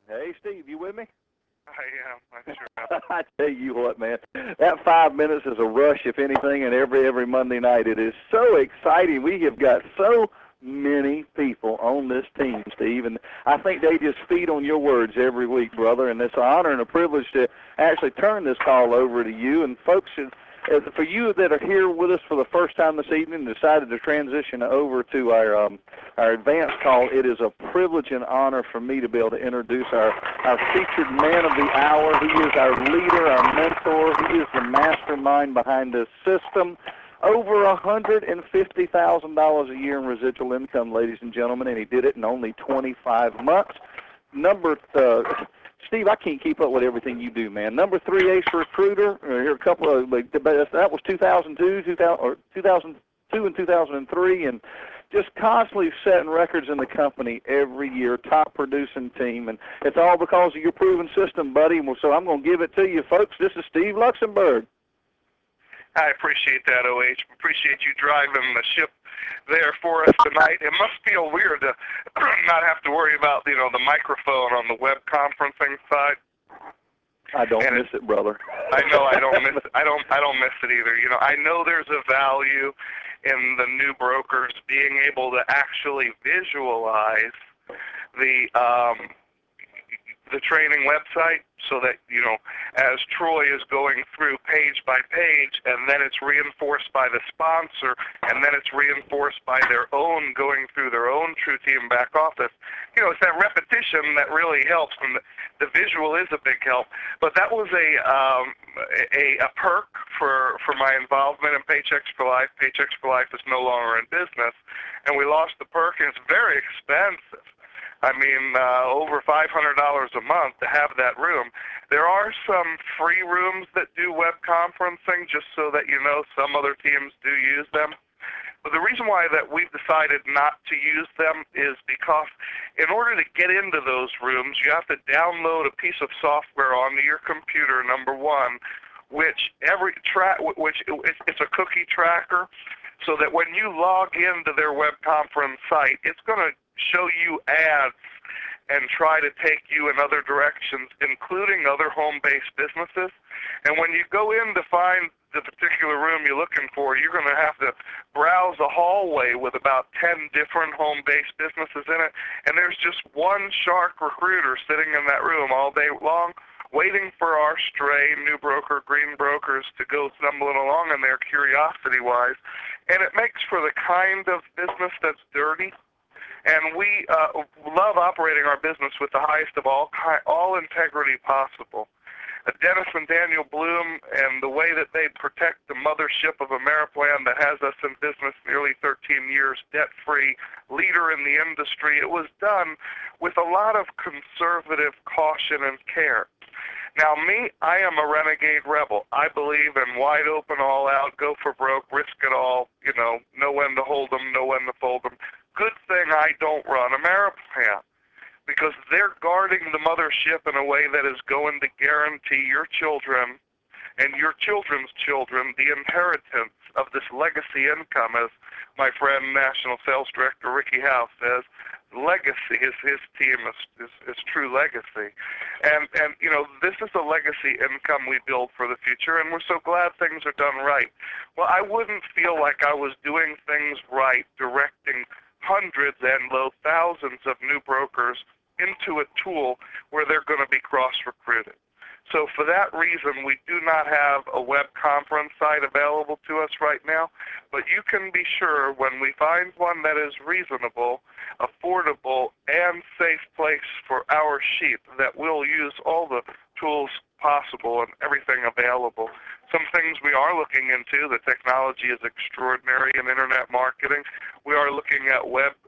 Hey, Steve, you with me? I am. I sure am. I tell you what, man, that 5 minutes is a rush, if anything, and every Monday night. It is so exciting. We have got so many people on this team, Steve, and I think they just feed on your words every week, brother, and it's an honor and a privilege to actually turn this call over to you. And folks, for you that are here with us for the first time this evening and decided to transition over to our advanced call, it is a privilege and honor for me to be able to introduce our featured man of the hour. He is our leader, our mentor. He is the mastermind behind this system. Over $150,000 a year in residual income, ladies and gentlemen, and he did it in only 25 months. Steve, I can't keep up with everything you do, man. Number 3 ace recruiter. Here a couple of that was 2002 and 2003, and just constantly setting records in the company every year. Top producing team, and it's all because of your proven system, buddy. So I'm going to give it to you, folks. This is Steve Luxenberg. I appreciate that, OH. Appreciate you driving the ship there for us tonight. It must feel weird to not have to worry about, the microphone on the web conferencing side. I don't miss it, brother. I know I don't miss it. I don't miss it either. I know there's a value in the new brokers being able to actually visualize the training website, so that, as Troy is going through page by page, and then it's reinforced by the sponsor, and then it's reinforced by their own going through their own True Team back office. It's that repetition that really helps, and the visual is a big help. But that was a perk for my involvement in Paychecks for Life. Paychecks for Life is no longer in business, and we lost the perk, and it's very expensive. I mean, over $500 a month to have that room. There are some free rooms that do web conferencing, just so that some other teams do use them. But the reason why that we've decided not to use them is because in order to get into those rooms, you have to download a piece of software onto your computer, number one, which it's a cookie tracker, so that when you log into their web conference site, it's going to show you ads and try to take you in other directions, including other home-based businesses. And when you go in to find the particular room you're looking for, you're going to have to browse a hallway with about 10 different home-based businesses in it, and there's just one shark recruiter sitting in that room all day long, waiting for our stray new broker, green brokers, to go stumbling along in there curiosity-wise. And it makes for the kind of business that's dirty. And we love operating our business with the highest of all integrity possible. Dennis and Daniel Bloom, and the way that they protect the mothership of Ameriplan that has us in business nearly 13 years, debt-free, leader in the industry, it was done with a lot of conservative caution and care. Now me, I am a renegade rebel. I believe in wide open, all out, go for broke, risk it all, know when to hold them, know when to fold them. Good thing I don't run Ameriplan, because they're guarding the mothership in a way that is going to guarantee your children and your children's children the inheritance of this legacy income, as my friend, National Sales Director Ricky House says. Legacy is his team is true legacy, and this is a legacy income we build for the future, and we're so glad things are done right. Well, I wouldn't feel like I was doing things right directing hundreds and low thousands of new brokers into a tool where they're going to be cross-recruited. So for that reason, we do not have a web conference site available to us right now, but you can be sure when we find one that is reasonable, affordable, and safe place for our sheep, that we'll use all the tools possible and everything available. Some things we are looking into. The technology is extraordinary in internet marketing. We are looking at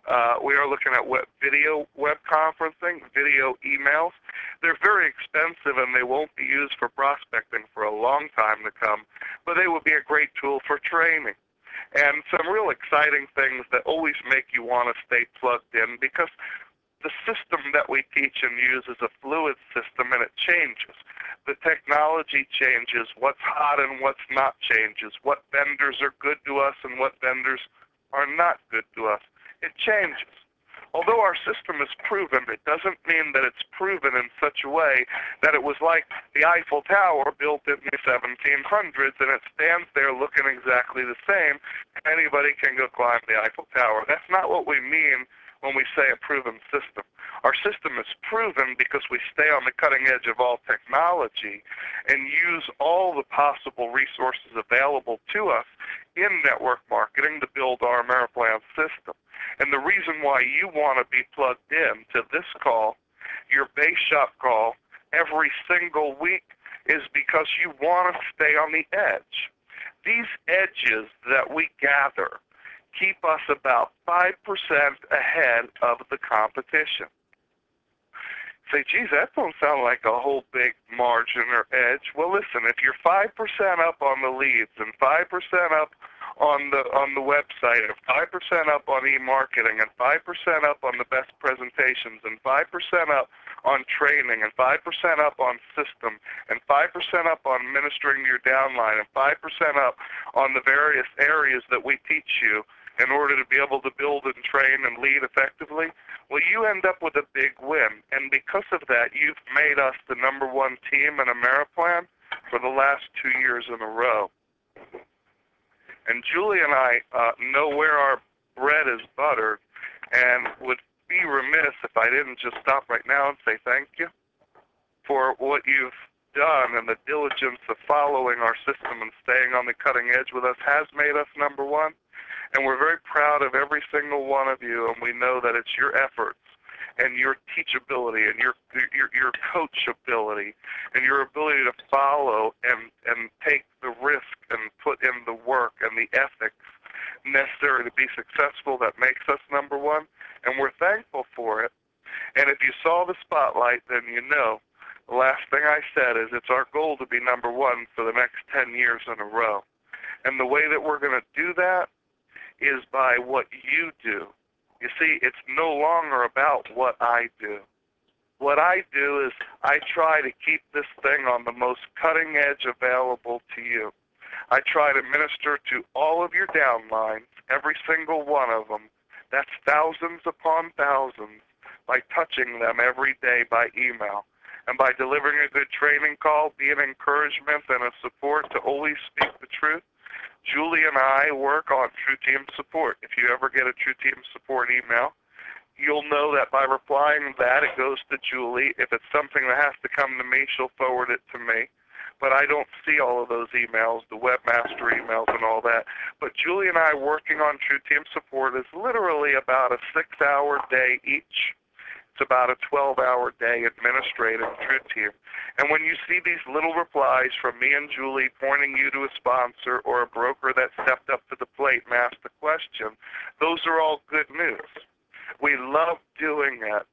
video web conferencing, video emails. They're very expensive, and they won't be used for prospecting for a long time to come, but they will be a great tool for training. And some real exciting things that always make you want to stay plugged in, because the system that we teach and use is a fluid system, and it changes. The technology changes. What's hot and what's not changes. What vendors are good to us and what vendors are not good to us. It changes. Although our system is proven, it doesn't mean that it's proven in such a way that it was like the Eiffel Tower built in the 1700s and it stands there looking exactly the same. Anybody can go climb the Eiffel Tower. That's not what we mean when we say a proven system. Our system is proven because we stay on the cutting edge of all technology and use all the possible resources available to us in network marketing to build our Ameriplan system. And the reason why you want to be plugged in to this call, your base shop call, every single week is because you want to stay on the edge. These edges that we gather keep us about 5% ahead of the competition. Say, geez, that don't sound like a whole big margin or edge. Well, listen, if you're 5% up on the leads and 5% up on the website, and 5% up on e-marketing, and 5% up on the best presentations, and 5% up on training, and 5% up on system, and 5% up on ministering to your downline, and 5% up on the various areas that we teach you in order to be able to build and train and lead effectively, well, you end up with a big win. And because of that, you've made us the #1 team in Ameriplan for the last 2 years in a row. And Julie and I know where our bread is buttered and would be remiss if I didn't just stop right now and say thank you for what you've done, and the diligence of following our system and staying on the cutting edge with us has made us #1. And we're very proud of every single one of you, and we know that it's your efforts and your teachability and your coachability and your ability to follow and take the risk and put in the work and the ethics necessary to be successful that makes us #1, and we're thankful for it. And if you saw the spotlight, then you know the last thing I said is it's our goal to be #1 for the next 10 years in a row. And the way that we're going to do that is by what you do. You see, it's no longer about what I do. What I do is I try to keep this thing on the most cutting edge available to you. I try to minister to all of your downlines, every single one of them. That's thousands upon thousands, by touching them every day by email. And by delivering a good training call, be an encouragement and a support to always speak the truth. Julie and I work on True Team Support. If you ever get a True Team Support email, you'll know that by replying to that, it goes to Julie. If it's something that has to come to me, she'll forward it to me. But I don't see all of those emails, the webmaster emails and all that. But Julie and I working on True Team Support is literally about a 6-hour day each. It's about a 12-hour day administrating True Team. And when you see these little replies from me and Julie pointing you to a sponsor or a broker that stepped up to the plate and asked a question, those are all good news. We love doing it.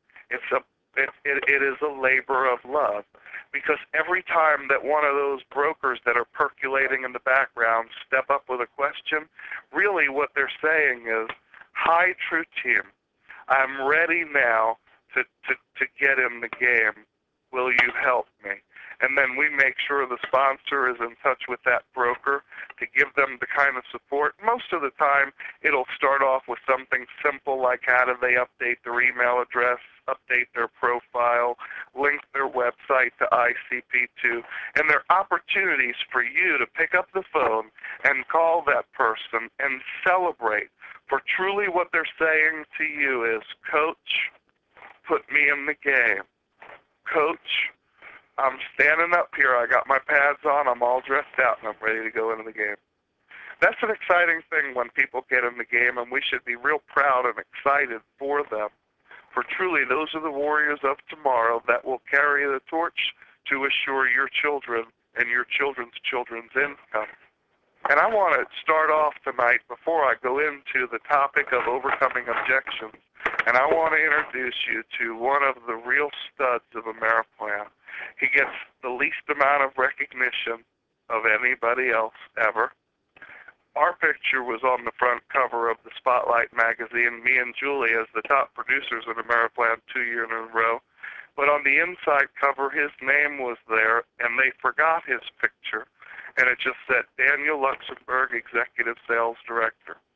It is a labor of love, because every time that one of those brokers that are percolating in the background step up with a question, really what they're saying is, hi, True Team, I'm ready now to get in the game. Will you help me? And then we make sure the sponsor is in touch with that broker to give them the kind of support. Most of the time, it'll start off with something simple like how do they update their email address, update their profile, link their website to ICP2. And there are opportunities for you to pick up the phone and call that person and celebrate. For truly what they're saying to you is, Coach, put me in the game. Coach, I'm standing up here. I got my pads on. I'm all dressed out, and I'm ready to go into the game. That's an exciting thing when people get in the game, and we should be real proud and excited for them. For truly, those are the warriors of tomorrow that will carry the torch to assure your children and your children's children's income. And I want to start off tonight, before I go into the topic of overcoming objections, and I want to introduce you to one of the real studs of Ameriplan. He gets the least amount of recognition of anybody else ever. Our picture was on the front cover of the Spotlight magazine, me and Julie as the top producers in Ameriplan 2 years in a row. But on the inside cover, his name was there, and they forgot his picture, and it just said Daniel Luxembourg, Executive Sales Director.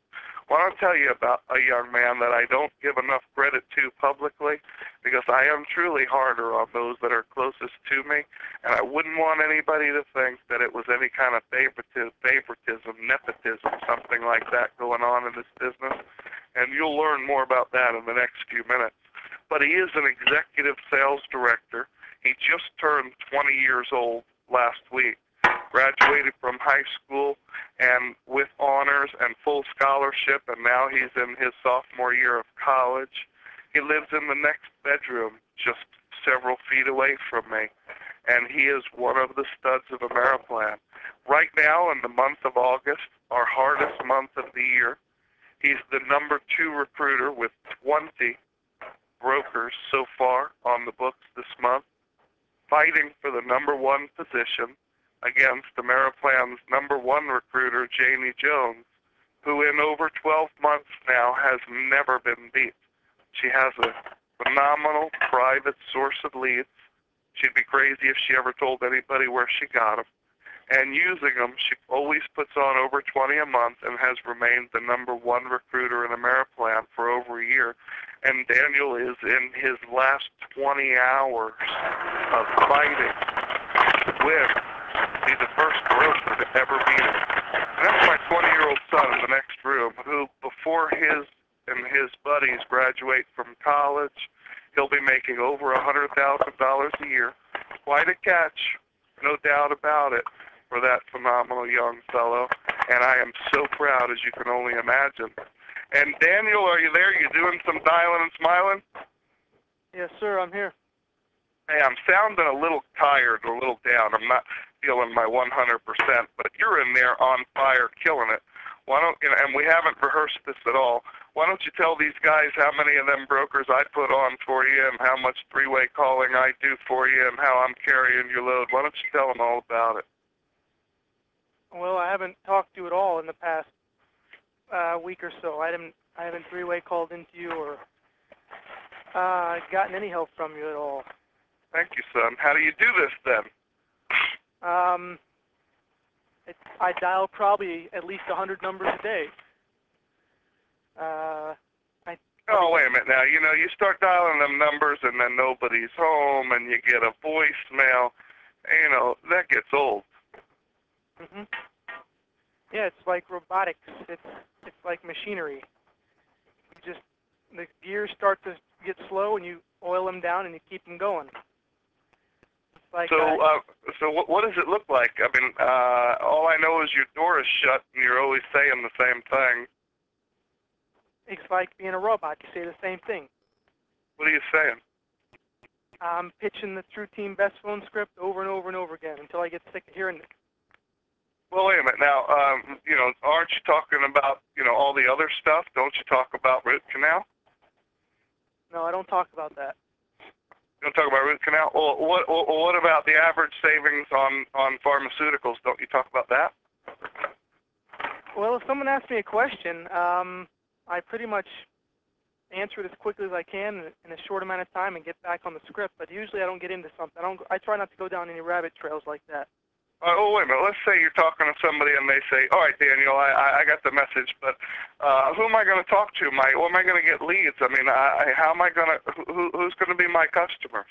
Well, I'll tell you about a young man that I don't give enough credit to publicly, because I am truly harder on those that are closest to me, and I wouldn't want anybody to think that it was any kind of favoritism, nepotism, something like that going on in this business. And you'll learn more about that in the next few minutes. But he is an executive sales director. He just turned 20 years old last week, graduated from high school and with honors and full scholarship, and now he's in his sophomore year of college. He lives in the next bedroom, just several feet away from me, and he is one of the studs of Ameriplan. Right now, in the month of August, our hardest month of the year, he's the number 2 recruiter with 20 brokers so far on the books this month, fighting for the number 1 position against Ameriplan's number 1 recruiter, Janie Jones, who in over 12 months now has never been beat. She has a phenomenal private source of leads. She'd be crazy if she ever told anybody where she got them. And using them, she always puts on over 20 a month and has remained the number 1 recruiter in Ameriplan for over a year. And Daniel is in his last 20 hours of fighting to win. He's the first broker to ever beat him. And that's my 20-year-old son in the next room, who before his and his buddies graduate from college, he'll be making over $100,000 a year. Quite a catch, no doubt about it, for that phenomenal young fellow. And I am so proud, as you can only imagine. And Daniel, are you there? You doing some dialing and smiling? Yes, sir, I'm here. Hey, I'm sounding a little tired, a little down. I'm not feeling my 100%, but you're in there on fire, killing it. Why don't, and we haven't rehearsed this at all. Why don't you tell these guys how many of them brokers I put on for you and how much 3-way calling I do for you and how I'm carrying your load? Why don't you tell them all about it? Well, I haven't talked to you at all in the past week or so. I haven't 3-way called into you or gotten any help from you at all. Thank you, son. How do you do this then? I dial probably at least 100 numbers a day. Oh, wait a minute now. You know, you start dialing them numbers and then nobody's home and you get a voicemail. You know, that gets old. Mm-hmm. Yeah, it's like robotics. It's like machinery. The gears start to get slow and you oil them down and you keep them going. Like so what does it look like? I mean, all I know is your door is shut and you're always saying the same thing. It's like being a robot. You say the same thing. What are you saying? I'm pitching the True Team Best Phone script over and over and over again until I get sick of hearing it. Well, wait a minute. Now, you know, aren't you talking about, you know, all the other stuff? Don't you talk about root canal? No, I don't talk about that. You don't talk about root canal? Well, what about the average savings on pharmaceuticals? Don't you talk about that? Well, if someone asks me a question, I pretty much answer it as quickly as I can in a short amount of time and get back on the script. But usually I don't get into something. I try not to go down any rabbit trails like that. Oh, wait a minute. Let's say you're talking to somebody and they say, all right, Daniel, I got the message, but who am I going to talk to? Or am I going to get leads? I mean, how am I going to, who's going to be my customers?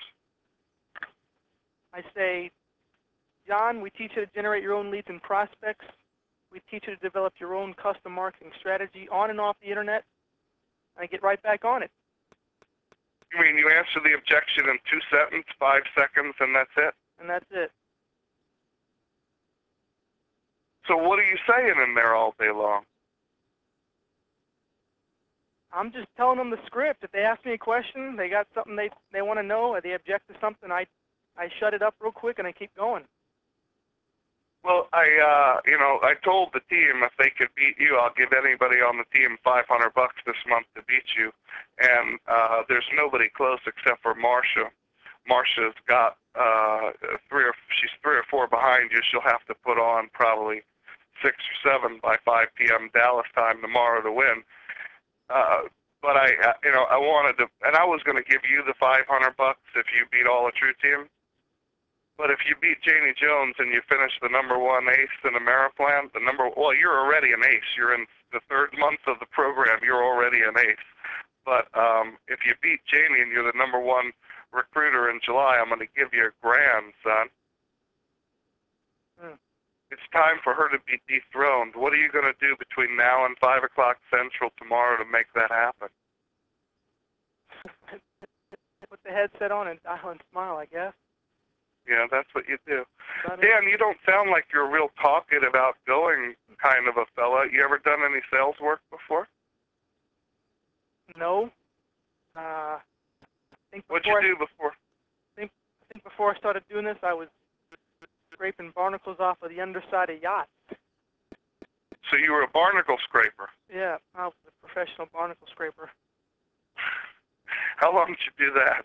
I say, John, we teach you to generate your own leads and prospects. We teach you to develop your own custom marketing strategy on and off the internet. I get right back on it. You mean you answer the objection in 2 sentences, 5 seconds, and that's it? And that's it. So what are you saying in there all day long? I'm just telling them the script. If they ask me a question, they got something they want to know, or they object to something, I shut it up real quick and I keep going. Well, I told the team if they could beat you, I'll give anybody on the team $500 this month to beat you. And there's nobody close except for Marcia. Marcia's got she's 3 or 4 behind you. She'll have to put on probably 6 or 7 by 5 p.m. Dallas time tomorrow to win. But I wanted to, and I was going to give you the $500 if you beat all the True Team. But if you beat Janie Jones and you finish the number 1 ace in Ameriplan, you're already an ace. You're in the third month of the program, you're already an ace. But if you beat Jamie and you're the #1 recruiter in July, I'm going to give you $1,000, son. It's time for her to be dethroned. What are you going to do between now and 5 o'clock Central tomorrow to make that happen? Put the headset on and dial and smile, I guess. Yeah, that's what you do. Dan, you don't sound like you're a real talkative, outgoing kind of a fella. You ever done any sales work before? No. What'd you do before? I think before I started doing this, I was scraping barnacles off of the underside of yachts. So you were a barnacle scraper? Yeah, I was a professional barnacle scraper. How long did you do that?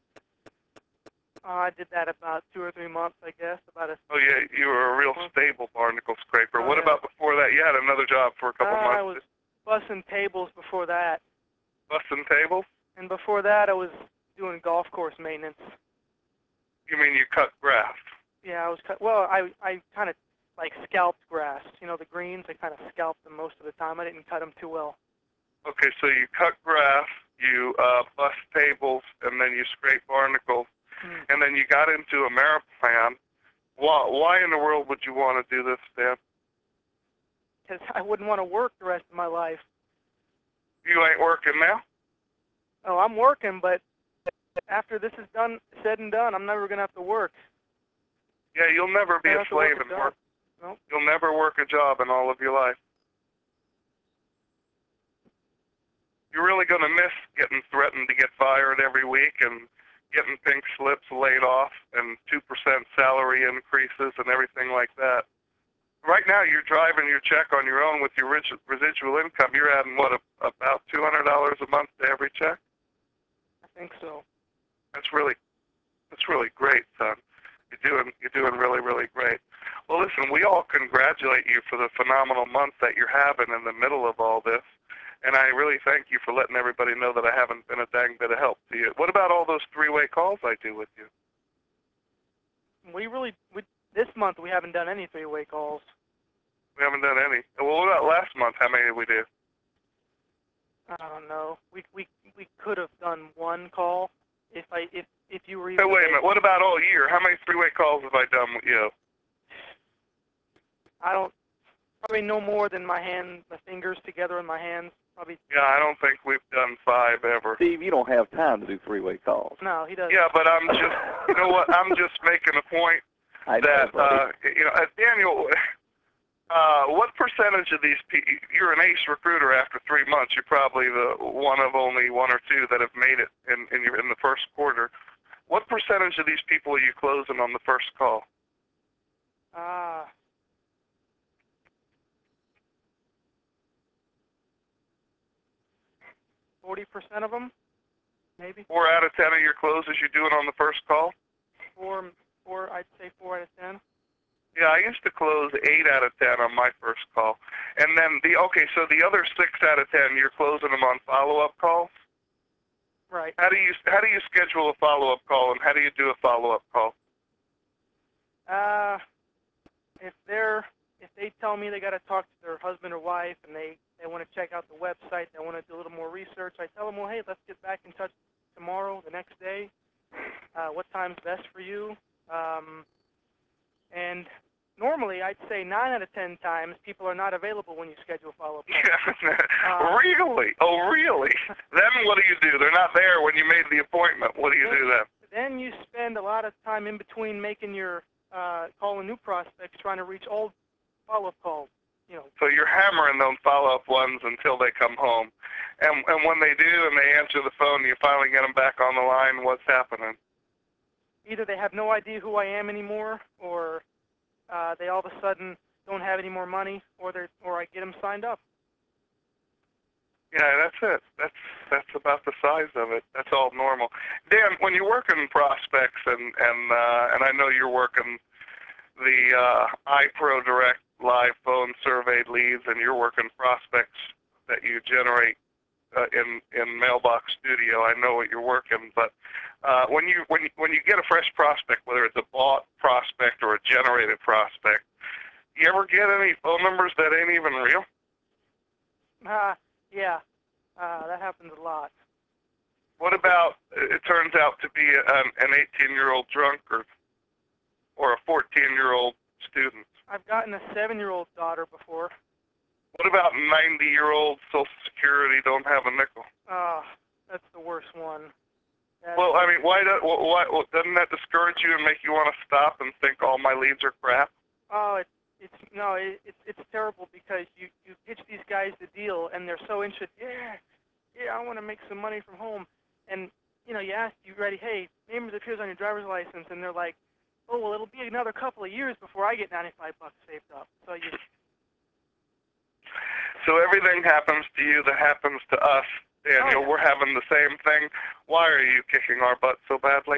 I did that about 2 or 3 months, I guess. Oh, yeah, you were a real stable barnacle scraper. What about before that? You had another job for a couple months. I was bussing tables before that. Bussing tables? And before that, I was doing golf course maintenance. You mean you cut grass? Yeah, I kind of like scalped grass. You know, the greens, I kind of scalped them most of the time. I didn't cut them too well. Okay, so you cut grass, you bust tables, and then you scrape barnacles, and then you got into a Mariplan. Why in the world would you want to do this, Dan? Because I wouldn't want to work the rest of my life. You ain't working now? Oh, I'm working, but after this is said and done, I'm never going to have to work. Yeah, you'll never be a slave and work. Nope. You'll never work a job in all of your life. You're really going to miss getting threatened to get fired every week and getting pink slips laid off and 2% salary increases and everything like that. Right now, you're driving your check on your own with your residual income. You're adding, about $200 a month to every check? I think so. That's really great, son. You're doing really, really great. Well, listen, we all congratulate you for the phenomenal month that you're having in the middle of all this. And I really thank you for letting everybody know that I haven't been a dang bit of help to you. What about all those three-way calls I do with you? This month we haven't done any three-way calls. We haven't done any. Well, what about last month? How many did we do? I don't know. We could have done one call if you were. Hey, wait a minute. What about all year? How many three-way calls have I done with you? Probably no more than my fingers together in my hands. Probably. Yeah, I don't think we've done 5 ever. Steve, you don't have time to do three-way calls. No, he doesn't. Yeah, but I'm just, you know what? I'm just making a point that, Daniel, what percentage of these people, you're an ace recruiter after 3 months. You're probably the one of only 1 or 2 that have made it in the first quarter. What percentage of these people are you closing on the first call? 40% of them, maybe. 4 out of 10 of your closes you're doing on the first call? I'd say 4 out of 10. Yeah, I used to close 8 out of 10 on my first call. And then so the other 6 out of 10, you're closing them on follow-up calls? Right. How do you schedule a follow-up call, and how do you do a follow-up call? If they tell me they got to talk to their husband or wife and they want to check out the website, they want to do a little more research, I tell them, well, hey, let's get back in touch tomorrow, the next day. What time's best for you? And normally, I'd say 9 out of 10 times, people are not available when you schedule follow-up calls. Really? Oh, really? Then what do? They're not there when you made the appointment. What do you do then? Then you spend a lot of time in between making your calling new prospects, trying to reach old follow-up calls. So you're hammering them follow-up ones until they come home. And when they do and they answer the phone, you finally get them back on the line, what's happening? Either they have no idea who I am anymore, or they all of a sudden don't have any more money, or I get them signed up. Yeah, that's it. That's about the size of it. That's all normal. Dan, when you're working prospects, and I know you're working the iPro Direct live phone surveyed leads, and you're working prospects that you generate in Mailbox Studio. I know what you're working, but when you get a fresh prospect, whether it's a bought prospect or a generated prospect, you ever get any phone numbers that ain't even real? Yeah, that happens a lot. What about, it turns out to be an 18-year-old drunkard or a 14-year-old student? I've gotten a 7-year-old daughter before. What about 90-year-old Social Security don't have a nickel? That's the worst one. Well, I mean, why doesn't that discourage you and make you want to stop and think all my leads are crap? Oh, it's terrible because you pitch these guys the deal and they're so interested. Yeah, I want to make some money from home, and you ask, you ready? Hey, name appears on your driver's license, and they're like, oh well, it'll be another couple of years before I get $95 saved up. So everything happens to you that happens to us, Daniel. Oh, yeah. We're having the same thing. Why are you kicking our butt so badly?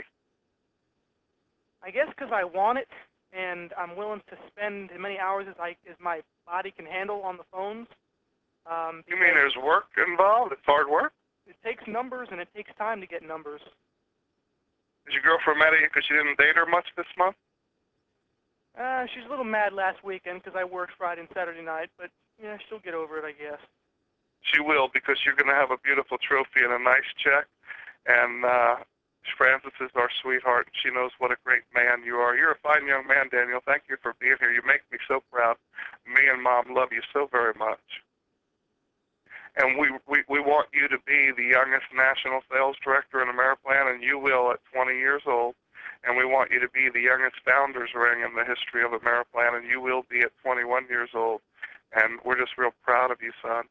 I guess because I want it, and I'm willing to spend as many hours as my body can handle on the phones. You mean there's work involved? It's hard work? It takes numbers, and it takes time to get numbers. Is your girlfriend mad at you because you didn't date her much this month? She's a little mad last weekend because I worked Friday and Saturday night, but yeah, she'll get over it, I guess. She will, because you're going to have a beautiful trophy and a nice check. And Frances is our sweetheart, and she knows what a great man you are. You're a fine young man, Daniel. Thank you for being here. You make me so proud. Me and Mom love you so very much. And we want you to be the youngest national sales director in Ameriplan, and you will at 20 years old. And we want you to be the youngest founders ring in the history of Ameriplan, and you will be at 21 years old. And we're just real proud of you, son.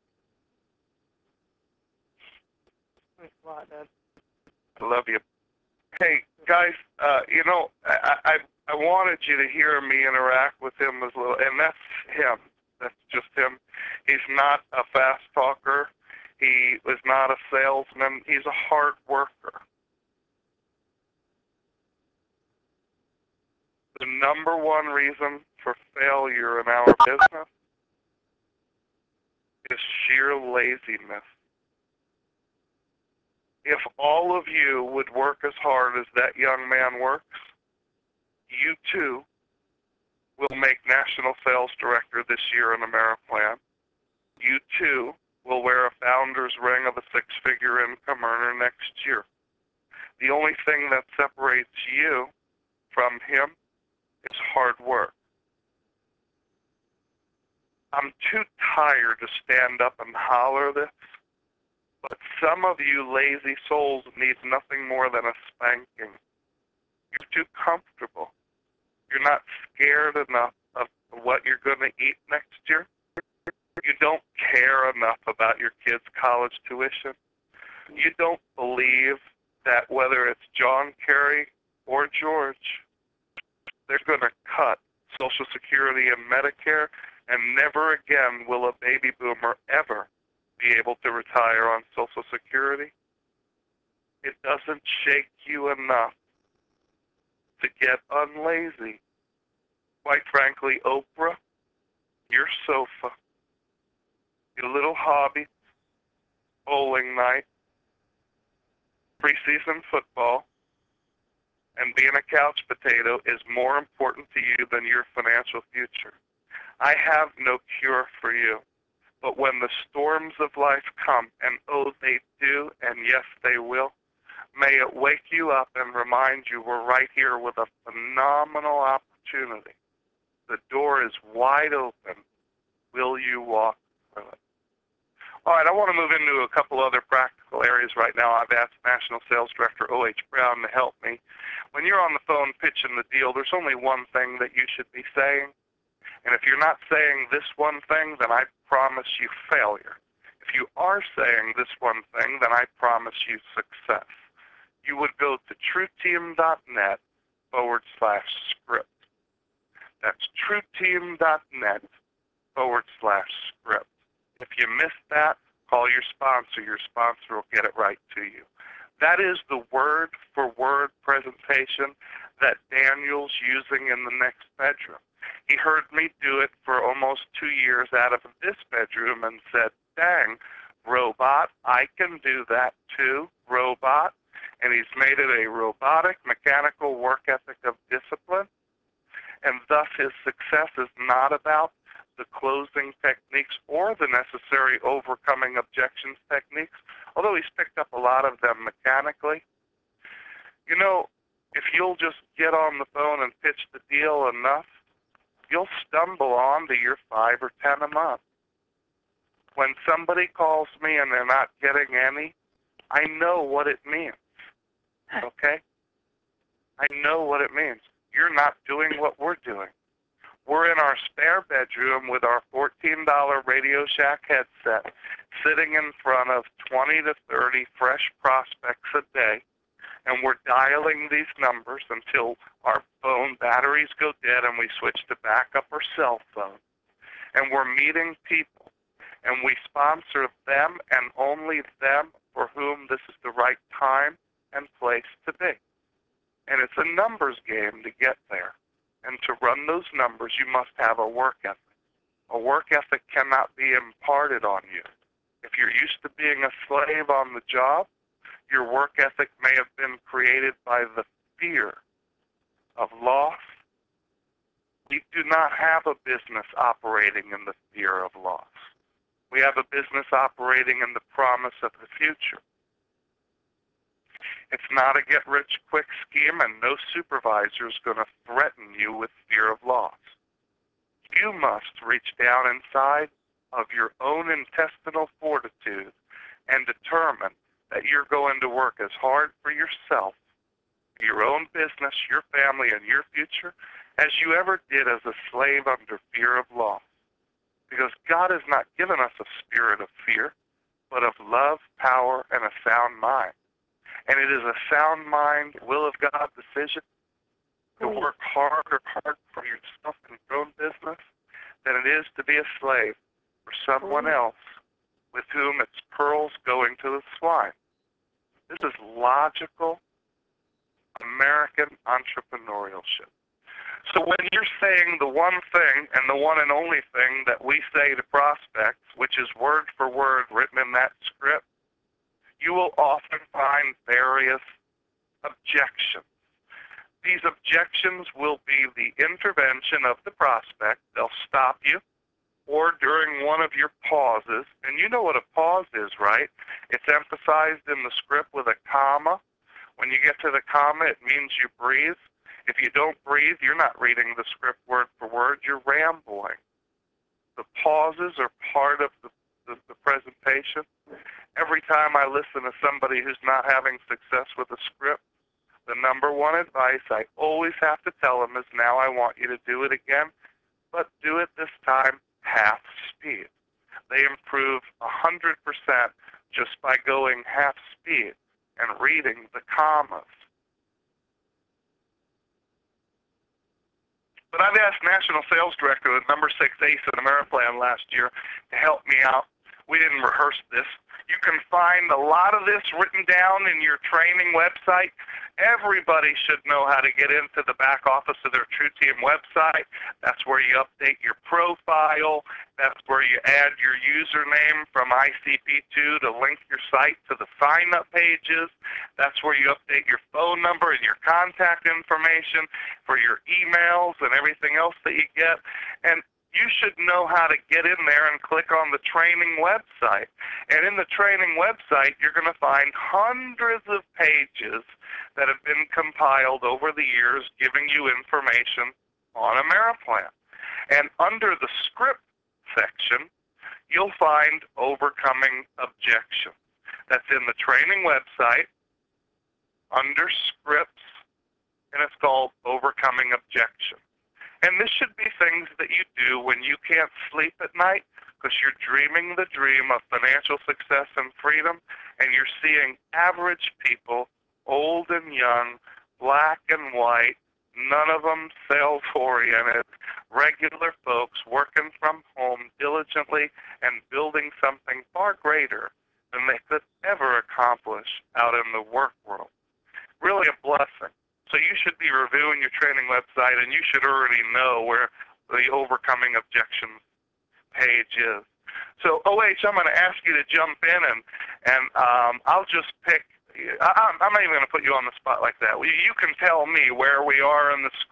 Thanks a lot, Dad. I love you. Hey, guys, I wanted you to hear me interact with him as little, and that's him. That's just him. He's not a fast talker. He is not a salesman. He's a hard worker. The number one reason for failure in our business is sheer laziness. If all of you would work as hard as that young man works, you too will make National Sales Director this year in Ameriplan. You too will wear a founder's ring of a six-figure income earner next year. The only thing that separates you from him is hard work. I'm too tired to stand up and holler this, but some of you lazy souls need nothing more than a spanking. You're too comfortable. You're not scared enough of what you're going to eat next year. You don't care enough about your kids' college tuition. You don't believe that whether it's John Kerry or George, they're going to cut Social Security and Medicare, and never again will a baby boomer ever be able to retire on Social Security. It doesn't shake you enough to get unlazy. Quite frankly, Oprah, your sofa, your little hobby, bowling night, preseason football, and being a couch potato is more important to you than your financial future. I have no cure for you, but when the storms of life come, and oh, they do, and yes, they will, may it wake you up and remind you we're right here with a phenomenal opportunity. The door is wide open. Will you walk through it? All right, I want to move into a couple other practical areas right now. I've asked National Sales Director O.H. Brown to help me. When you're on the phone pitching the deal, there's only one thing that you should be saying. And if you're not saying this one thing, then I promise you failure. If you are saying this one thing, then I promise you success. You would go to trueteam.net/script. That's trueteam.net/script. If you missed that, call your sponsor. Your sponsor will get it right to you. That is the word-for-word presentation that Daniel's using in the next bedroom. He heard me do it for almost 2 years out of this bedroom and said, dang, robot, I can do that too, robot. And he's made it a robotic, mechanical work ethic of discipline. And thus his success is not about the closing techniques or the necessary overcoming objections techniques, although he's picked up a lot of them mechanically. You know, if you'll just get on the phone and pitch the deal enough, you'll stumble onto your 5 or 10 a month. When somebody calls me and they're not getting any, I know what it means, okay? I know what it means. You're not doing what we're doing. We're in our spare bedroom with our $14 Radio Shack headset, sitting in front of 20 to 30 fresh prospects a day, and we're dialing these numbers until our phone batteries go dead and we switch to backup or cell phone. And we're meeting people, and we sponsor them and only them for whom this is the right time and place to be. And it's a numbers game to get there. And to run those numbers, you must have a work ethic. A work ethic cannot be imparted on you. If you're used to being a slave on the job, your work ethic may have been created by the fear of loss. We do not have a business operating in the fear of loss. We have a business operating in the promise of the future. It's not a get-rich-quick scheme, and no supervisor is going to threaten you with fear of loss. You must reach down inside of your own intestinal fortitude and determine that you're going to work as hard for yourself, your own business, your family, and your future as you ever did as a slave under fear of loss. Because God has not given us a spirit of fear, but of love, power, and a sound mind. And it is a sound mind, will of God decision to work harder for yourself and your own business than it is to be a slave for someone else with whom it's pearls going to the swine. This is logical American entrepreneurship. So when you're saying the one thing and the one and only thing that we say to prospects, which is word for word written in that script, you will often find various objections. These objections will be the intervention of the prospect. They'll stop you, or during one of your pauses, and you know what a pause is, right? It's emphasized in the script with a comma. When you get to the comma, it means you breathe. If you don't breathe, you're not reading the script word for word, you're rambling. The pauses are part of the presentation. Every time I listen to somebody who's not having success with a script, the number one advice I always have to tell them is, now I want you to do it again, but do it this time half speed. They improve 100% just by going half speed and reading the commas. But I've asked National Sales Director, the number 6 ace in Ameriplan last year, to help me out. We didn't rehearse this. You can find a lot of this written down in your training website. Everybody should know how to get into the back office of their True Team website. That's where you update your profile. That's where you add your username from ICP2 to link your site to the sign-up pages. That's where you update your phone number and your contact information for your emails and everything else that you get. And you should know how to get in there and click on the training website. And in the training website, you're going to find hundreds of pages that have been compiled over the years giving you information on Ameriplan. And under the script section, you'll find overcoming objections. That's in the training website under scripts, and it's called overcoming objections. And this should be things that you do when you can't sleep at night because you're dreaming the dream of financial success and freedom, and you're seeing average people, old and young, black and white, none of them sales-oriented, regular folks working from home diligently and building something far greater than they could ever accomplish out in the work world. Really a blessing. So you should be reviewing your training website, and you should already know where the overcoming objections page is. So, OH, I'm going to ask you to jump in, and I'll just pick. I'm not even going to put you on the spot like that. You can tell me where we are in the script,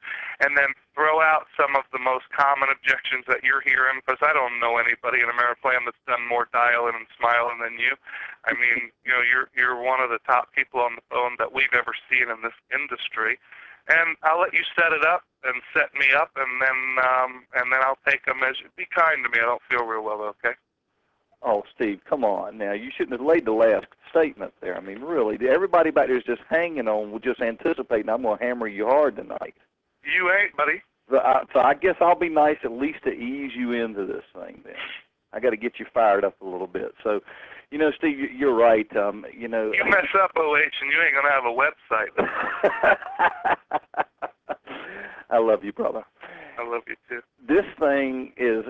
and then throw out some of the most common objections that you're hearing, because I don't know anybody in Ameriplan that's done more dialing and smiling than you. I mean, you know, you're one of the top people on the phone that we've ever seen in this industry. And I'll let you set it up and set me up, and then I'll take a measure. Be kind to me. I don't feel real well, okay? Oh, Steve, come on now. You shouldn't have laid the last statement there. I mean, really, everybody back there is just hanging on, just anticipating I'm going to hammer you hard tonight. You ain't, buddy. So I guess I'll be nice at least to ease you into this thing then. I got to get you fired up a little bit. So, you know, Steve, you're right. You know, you mess up, OH, and you ain't going to have a website. I love you, brother. I love you too. This thing is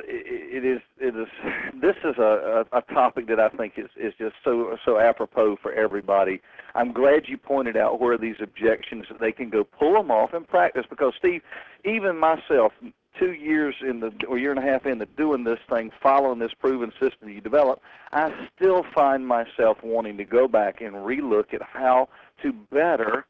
this is a topic that I think is just so apropos for everybody. I'm glad you pointed out where these objections, they can go pull them off in practice, because Steve, even myself, 2 years or year and a half into doing this thing, following this proven system you develop, I still find myself wanting to go back and relook at how to better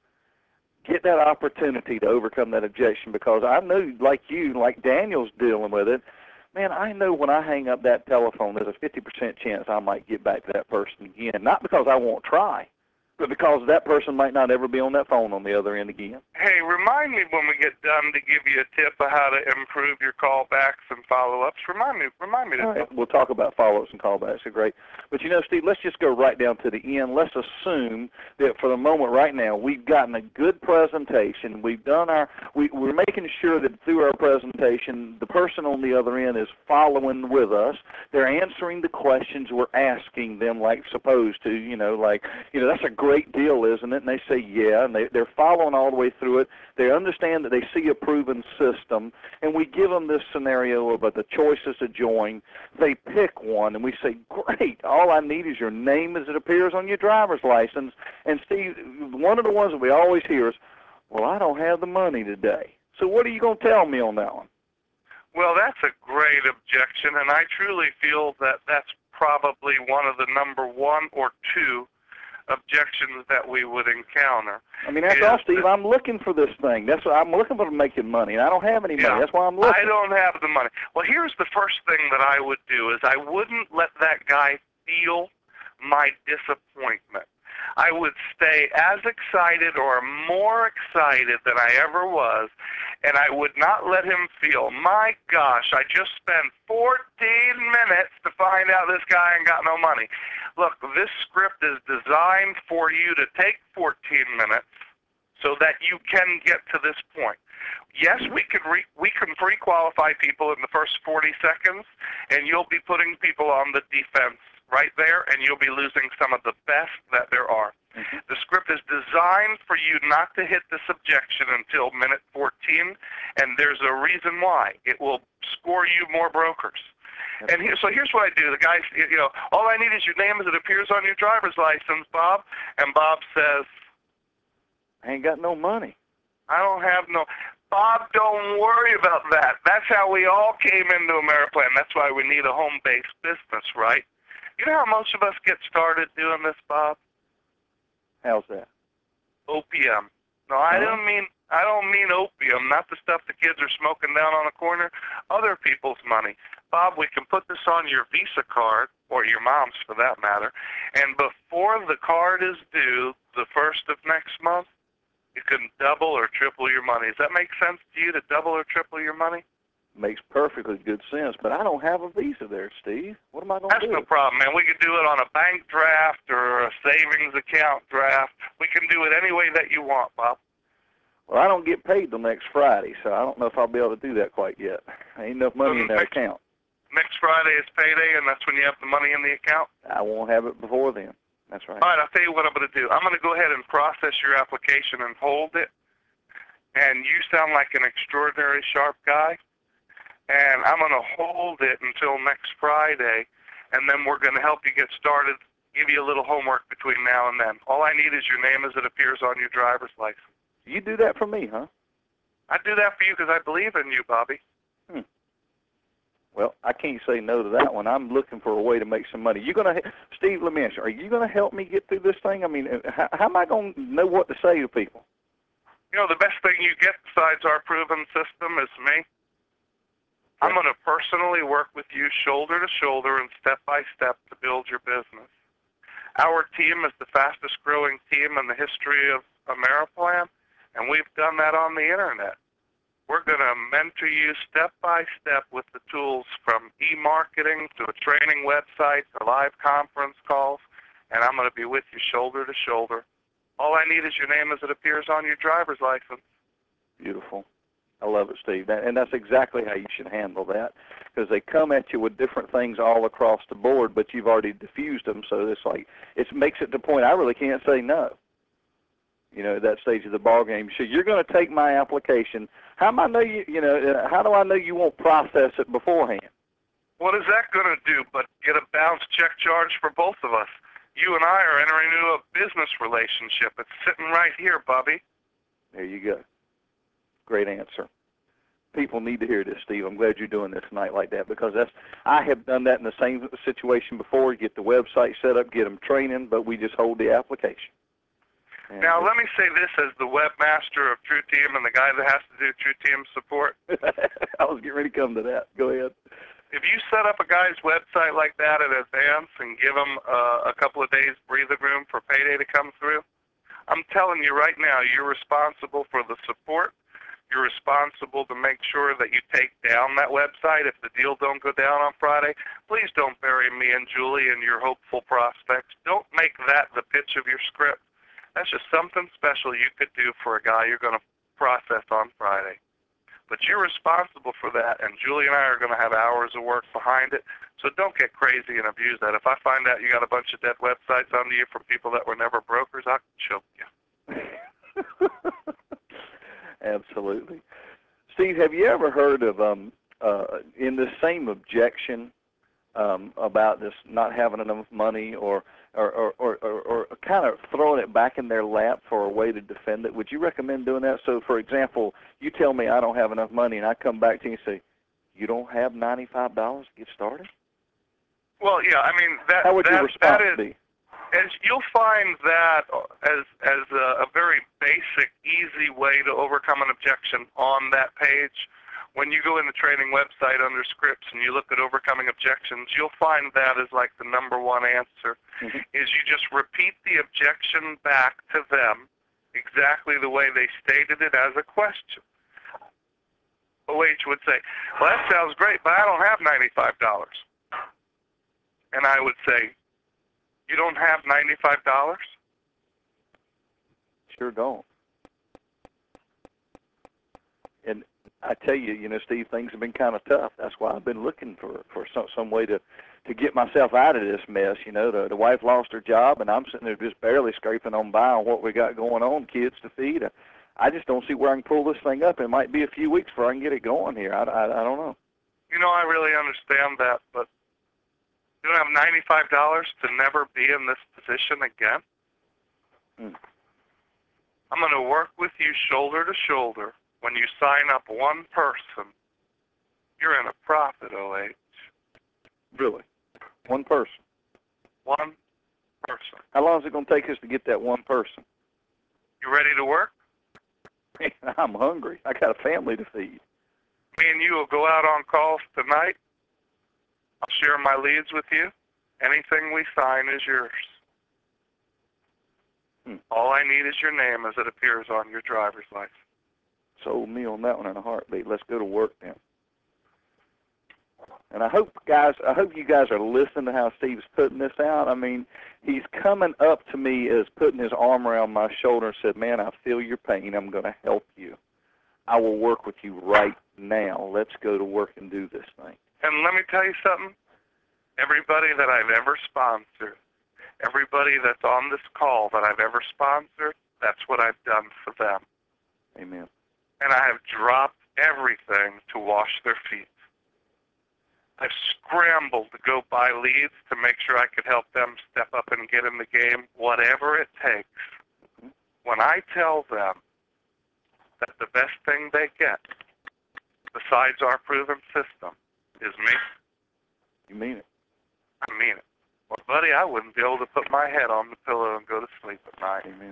get that opportunity to overcome that objection, because I know, like you, like Daniel's dealing with it, man, I know when I hang up that telephone, there's a 50% chance I might get back to that person again, not because I won't try, but because that person might not ever be on that phone on the other end again. Hey, remind me when we get done to give you a tip of how to improve your callbacks and follow-ups. Remind me to All right, we'll talk about follow-ups and callbacks. They're great. But, you know, Steve, let's just go right down to the end. Let's assume that for the moment right now we've gotten a good presentation. We've done we're making sure that through our presentation the person on the other end is following with us. They're answering the questions we're asking them like supposed to, that's a great deal, isn't it? And they say, yeah, and they're following all the way through it. They understand that they see a proven system, and we give them this scenario about the choices to join. They pick one, and we say, great, all I need is your name as it appears on your driver's license. And Steve, one of the ones that we always hear is, well, I don't have the money today. So what are you going to tell me on that one? Well, that's a great objection, and I truly feel that that's probably one of the number one or two objections that we would encounter. I mean, that's all, Steve. I'm looking for this thing. That's what I'm looking for, making money, and I don't have any money. That's why I'm looking. I don't have the money. Well, here's the first thing that I would do is I wouldn't let that guy feel my disappointment. I would stay as excited or more excited than I ever was, and I would not let him feel, my gosh, I just spent 14 minutes to find out this guy ain't got no money. Look, this script is designed for you to take 14 minutes so that you can get to this point. Yes, we can pre-qualify people in the first 40 seconds, and you'll be putting people on the defense right there, and you'll be losing some of the best that there are. Mm-hmm. The script is designed for you not to hit this objection until minute 14, and there's a reason why. It will score you more brokers. And so here's what I do. The guy, all I need is your name as it appears on your driver's license, Bob. And Bob says, I ain't got no money. I don't have no. Bob, don't worry about that. That's how we all came into Ameriplan. That's why we need a home-based business, right? You know how most of us get started doing this, Bob? How's that? OPM. No, I don't mean opium, not the stuff the kids are smoking down on the corner. Other people's money. Bob, we can put this on your Visa card, or your mom's for that matter, and before the card is due, the first of next month, you can double or triple your money. Does that make sense to you, to double or triple your money? Makes perfectly good sense, but I don't have a Visa there, Steve. What am I going to do? That's no problem, man. We can do it on a bank draft or a savings account draft. We can do it any way that you want, Bob. Well, I don't get paid till next Friday, so I don't know if I'll be able to do that quite yet. Ain't enough money in that account. Next Friday is payday, and that's when you have the money in the account? I won't have it before then. That's right. All right, I'll tell you what I'm going to do. I'm going to go ahead and process your application and hold it, and you sound like an extraordinary sharp guy, and I'm going to hold it until next Friday, and then we're going to help you get started, give you a little homework between now and then. All I need is your name as it appears on your driver's license. You do that for me, huh? I do that for you because I believe in you, Bobby. Well, I can't say no to that one. I'm looking for a way to make some money. Steve, let me ask you, are you going to help me get through this thing? I mean, how am I going to know what to say to people? You know, the best thing you get besides our proven system is me. I'm going to personally work with you shoulder to shoulder and step by step to build your business. Our team is the fastest growing team in the history of Ameriplan, and we've done that on the internet. We're going to mentor you step by step with the tools from e-marketing to a training website to live conference calls, and I'm going to be with you shoulder to shoulder. All I need is your name as it appears on your driver's license. Beautiful. I love it, Steve. And that's exactly how you should handle that, because they come at you with different things all across the board, but you've already diffused them, so it's like it makes it to the point I really can't say no. You know, at that stage of the ball game. So you're going to take my application. How am I know you? You know, how do I know you won't process it beforehand? What is that going to do but get a bounce check charge for both of us? You and I are entering into a business relationship. It's sitting right here, Bubby. There you go. Great answer. People need to hear this, Steve. I'm glad you're doing this tonight like that, because I have done that in the same situation before. Get the website set up, get them training, but we just hold the application. And now, let me say this as the webmaster of True Team and the guy that has to do True Team support. I was getting ready to come to that. Go ahead. If you set up a guy's website like that in advance and give him a couple of days breathing room for payday to come through, I'm telling you right now, you're responsible for the support. You're responsible to make sure that you take down that website if the deal don't go down on Friday. Please don't bury me and Julie and your hopeful prospects. Don't make that the pitch of your script. That's just something special you could do for a guy you're going to process on Friday. But you're responsible for that, and Julie and I are going to have hours of work behind it, so don't get crazy and abuse that. If I find out you got a bunch of dead websites under you from people that were never brokers, I'll choke you. Absolutely. Steve, have you ever heard of, in the same objection about this not having enough money or kind of throwing it back in their lap for a way to defend it? Would you recommend doing that? So, for example, you tell me I don't have enough money, and I come back to you and say, you don't have $95 to get started? Well, yeah, I mean, how would your response be? As you'll find that as a very basic, easy way to overcome an objection on that page. When you go in the training website under scripts and you look at overcoming objections, you'll find that is like the number one answer, is you just repeat the objection back to them exactly the way they stated it as a question. OH would say, well, that sounds great, but I don't have $95. And I would say, you don't have $95? Sure don't. And I tell you, you know, Steve, things have been kind of tough. That's why I've been looking for some way to get myself out of this mess. You know, the wife lost her job, and I'm sitting there just barely scraping on by on what we got going on, kids to feed. I just don't see where I can pull this thing up. It might be a few weeks before I can get it going here. I don't know. You know, I really understand that, but you don't have $95 to never be in this position again? I'm going to work with you shoulder to shoulder. When you sign up one person, you're in a profit, OH. Really? One person? One person. How long is it going to take us to get that one person? You ready to work? I'm hungry. I got a family to feed. Me and you will go out on calls tonight. I'll share my leads with you. Anything we sign is yours. All I need is your name as it appears on your driver's license. Sold me on that one in a heartbeat. Let's go to work then. And I hope you guys are listening to how Steve's putting this out. I mean, he's coming up to me as putting his arm around my shoulder and said, man, I feel your pain. I'm going to help you. I will work with you right now. Let's go to work and do this thing. And let me tell you something. Everybody that I've ever sponsored, everybody that's on this call that I've ever sponsored, that's what I've done for them. Amen. And I have dropped everything to wash their feet. I've scrambled to go buy leads to make sure I could help them step up and get in the game, whatever it takes. When I tell them that the best thing they get, besides our proven system, is me. You mean it? I mean it. Well, buddy, I wouldn't be able to put my head on the pillow and go to sleep at night. Amen.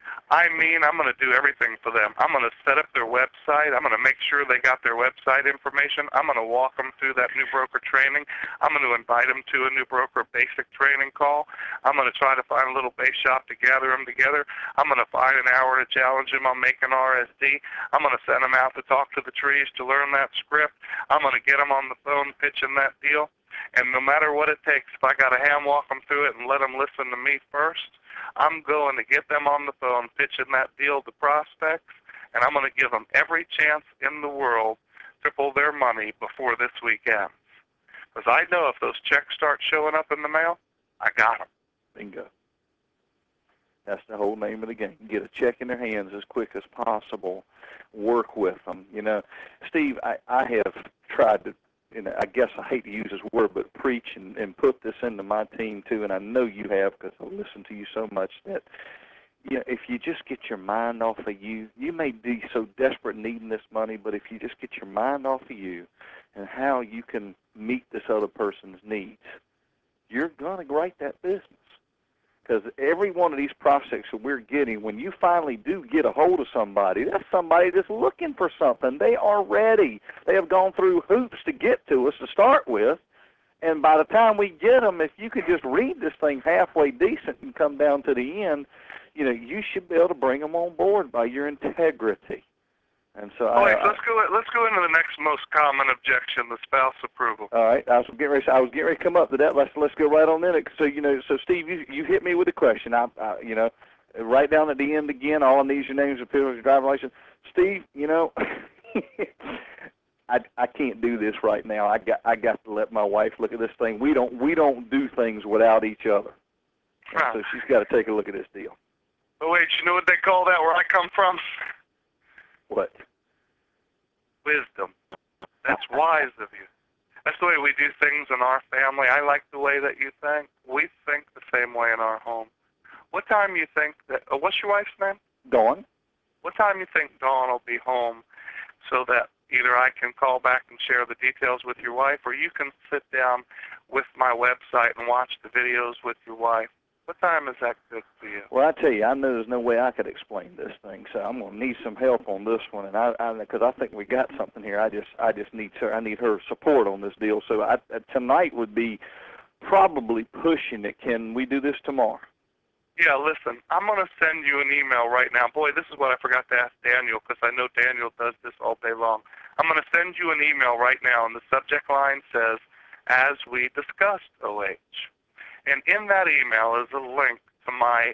I mean, I'm going to do everything for them. I'm going to set up their website. I'm going to make sure they got their website information. I'm going to walk them through that new broker training. I'm going to invite them to a new broker basic training call. I'm going to try to find a little base shop to gather them together. I'm going to find an hour to challenge them on making RSD. I'm going to send them out to talk to the trees to learn that script. I'm going to get them on the phone pitching that deal. And no matter what it takes, if I got to ham walk them through it and let them listen to me first, I'm going to get them on the phone pitching that deal to prospects, and I'm going to give them every chance in the world to pull their money before this week ends. Because I know if those checks start showing up in the mail, I got them. Bingo. That's the whole name of the game. Get a check in their hands as quick as possible. Work with them. You know, Steve, I have tried to, and I guess I hate to use this word, but preach and put this into my team too, and I know you have because I listen to you so much, that if you just get your mind off of you, you may be so desperate needing this money, but if you just get your mind off of you and how you can meet this other person's needs, you're going to write that business. Because every one of these prospects that we're getting, when you finally do get a hold of somebody, that's somebody that's looking for something. They are ready. They have gone through hoops to get to us to start with. And by the time we get them, if you could just read this thing halfway decent and come down to the end, you should be able to bring them on board by your integrity. And so let's go into the next most common objection, the spouse approval. All right, I was getting ready to come up to that. Let's go right on in it. So so Steve, you hit me with a question. Right down at the end again. All I need is your names and your driver's license. Steve, I can't do this right now. I got to let my wife look at this thing. We don't do things without each other. And so she's got to take a look at this deal. Oh wait, you know what they call that where I come from? What? Wisdom. That's wise of you. That's the way we do things in our family. I like the way that you think. We think the same way in our home. What time you think that, what's your wife's name? Dawn. What time you think Dawn will be home so that either I can call back and share the details with your wife, or you can sit down with my website and watch the videos with your wife? What time is that good for you? Well, I tell you, I know there's no way I could explain this thing, so I'm going to need some help on this one, and because I think we got something here. I just need her support on this deal. So tonight would be probably pushing it. Can we do this tomorrow? Yeah, listen, I'm going to send you an email right now. Boy, this is what I forgot to ask Daniel, because I know Daniel does this all day long. I'm going to send you an email right now, and the subject line says, "As we discussed, OH." And in that email is a link to my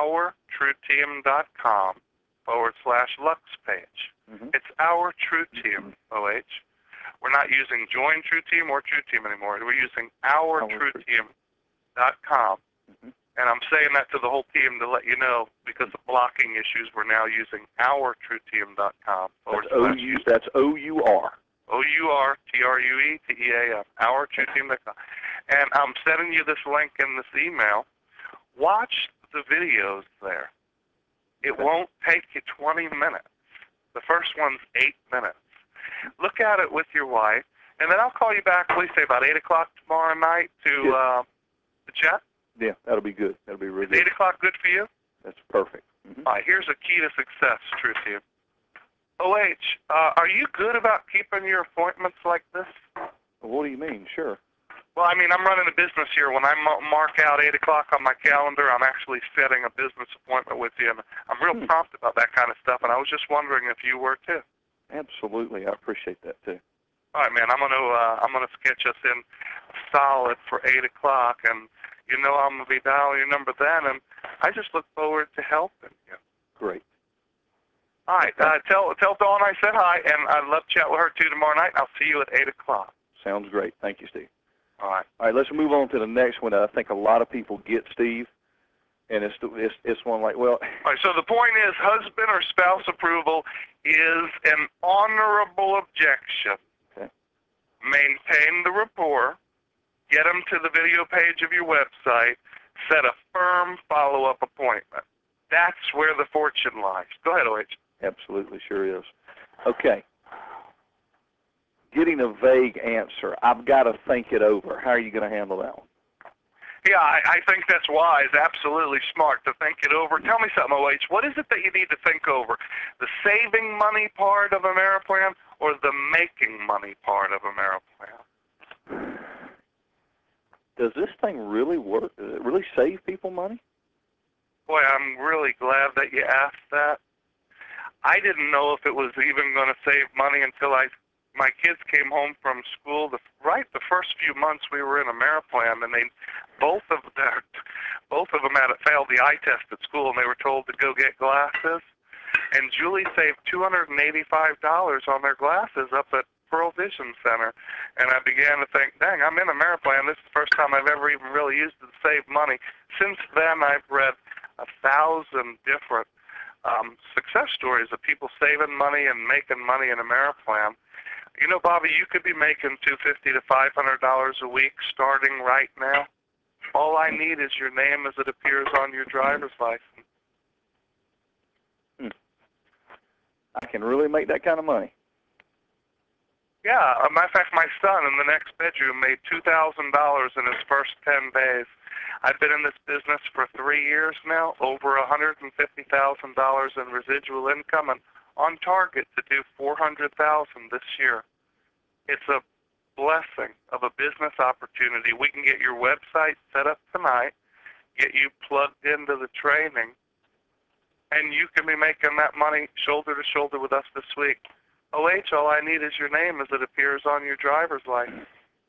OurTrueTeam.com/Lux page. Mm-hmm. It's Our True Team, OH. We're not using Join True Team or True Team anymore. We're using OurTrueTeam.com. Mm-hmm. And I'm saying that to the whole team to let you know, because of blocking issues, we're now using OurTrueTeam.com. That's O-U-R. OurTrueTeam, OurTrueTeam.com. And I'm sending you this link in this email. Watch the videos there. It won't take you 20 minutes. The first one's 8 minutes. Look at it with your wife, and then I'll call you back, please say about 8 o'clock tomorrow night to chat. Yeah, that'll be good. That'll be really good. Is 8 o'clock good for you? That's perfect. Mm-hmm. All right, here's a key to success, True Team. OH, are you good about keeping your appointments like this? What do you mean? Sure. Well, I mean, I'm running a business here. When I mark out 8 o'clock on my calendar, I'm actually setting a business appointment with you, and I'm real prompt about that kind of stuff, and I was just wondering if you were too. Absolutely. I appreciate that too. All right, man, I'm gonna sketch us in solid for 8 o'clock, and I'm gonna be dialing your number then, and I just look forward to helping you. Great. All right, tell Dawn I said hi, and I'd love to chat with her too tomorrow night. I'll see you at 8 o'clock. Sounds great. Thank you, Steve. All right. All right, let's move on to the next one that I think a lot of people get, Steve, and it's one like, well. All right, so the point is, husband or spouse approval is an honorable objection. Okay. Maintain the rapport, get them to the video page of your website, set a firm follow-up appointment. That's where the fortune lies. Go ahead, OH. Absolutely, sure is. Okay. Getting a vague answer. I've got to think it over. How are you going to handle that one? Yeah, I think that's wise, absolutely smart to think it over. Tell me something, OH. What is it that you need to think over? The saving money part of Ameriplan or the making money part of Ameriplan? Does this thing really work? Does it really save people money? Boy, I'm really glad that you asked that. I didn't know if it was even going to save money until my kids came home from school. The first few months we were in Ameriplan, and both of them had failed the eye test at school, and they were told to go get glasses. And Julie saved $285 on their glasses up at Pearl Vision Center, and I began to think, dang, I'm in Ameriplan. This is the first time I've ever even really used it to save money. Since then, I've read 1,000 different success stories of people saving money and making money in Ameriplan. You know, Bobby, you could be making $250 to $500 a week starting right now. All I need is your name as it appears on your driver's license. I can really make that kind of money. Yeah, as a matter of fact, my son in the next bedroom made $2,000 in his first 10 days. I've been in this business for 3 years now, over $150,000 in residual income, and on target to do $400,000 this year. It's a blessing of a business opportunity. We can get your website set up tonight, get you plugged into the training, and you can be making that money shoulder to shoulder with us this week. OH, all I need is your name as it appears on your driver's license.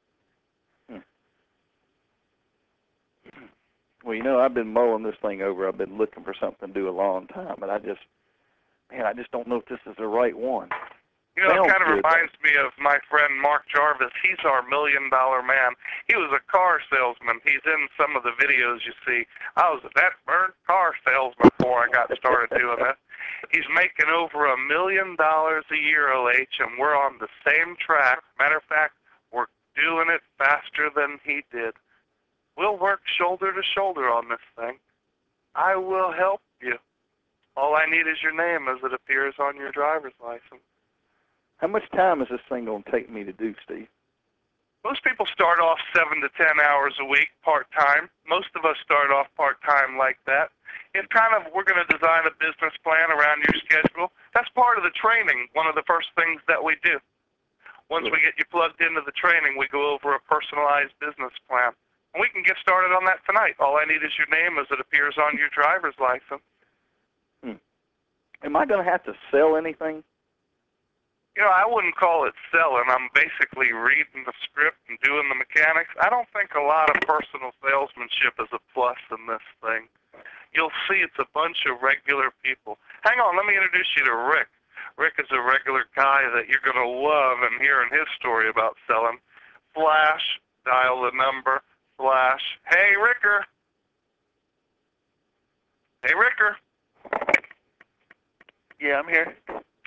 Well, you know, I've been mulling this thing over. I've been looking for something to do a long time, but I just don't know if this is the right one. You know, it kind of reminds me of my friend Mark Jarvis. He's our $1 million man. He was a car salesman. He's in some of the videos you see. I was that burnt car salesman before I got started doing this. He's making over $1 million a year, OH, and we're on the same track. Matter of fact, we're doing it faster than he did. We'll work shoulder to shoulder on this thing. I will help you. All I need is your name as it appears on your driver's license. How much time is this thing going to take me to do, Steve? Most people start off 7 to 10 hours a week, part-time. Most of us start off part-time like that. It's we're going to design a business plan around your schedule. That's part of the training, one of the first things that we do. Once we get you plugged into the training, we go over a personalized business plan. And we can get started on that tonight. All I need is your name as it appears on your driver's license. Am I going to have to sell anything? You know, I wouldn't call it selling. I'm basically reading the script and doing the mechanics. I don't think a lot of personal salesmanship is a plus in this thing. You'll see it's a bunch of regular people. Hang on, let me introduce you to Rick. Rick is a regular guy that you're going to love and hearing his story about selling. Flash, dial the number, flash. Hey, Ricker. Hey, Ricker. Yeah, I'm here.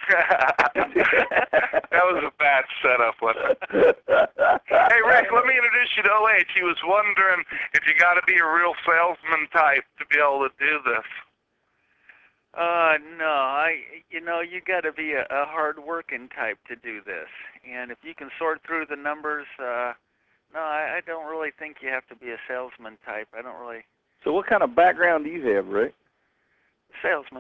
That was a bad setup, wasn't it? Hey, Rick, let me introduce you to OH. He was wondering if you got to be a real salesman type to be able to do this. No, you got to be a hard-working type to do this. And if you can sort through the numbers, no, I don't really think you have to be a salesman type. I don't really. So what kind of background do you have, Rick? Salesman.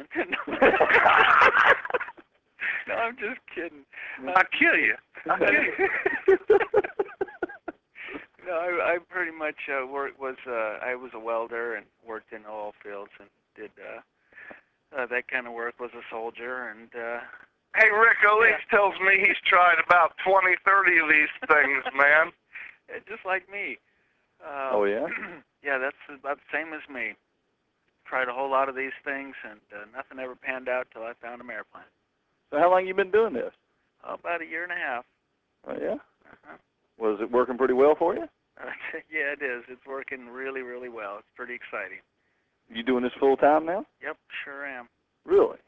No, I'm just kidding. I'll kill you. I'll kill you. No, I pretty much I was a welder and worked in oil fields and did that kind of work. Was a soldier and. Hey, Rick, OH tells me he's tried about 20, 30 of these things, man. Just like me. Oh yeah. Yeah, that's about the same as me. Tried a whole lot of these things and nothing ever panned out till I found Ameriplan. So how long you been doing this? About 1.5 years. Oh yeah. Uh-huh. Was it working pretty well for you? Yeah, it is. It's working really, really well. It's pretty exciting. You doing this full time now? Yep, sure am. Really?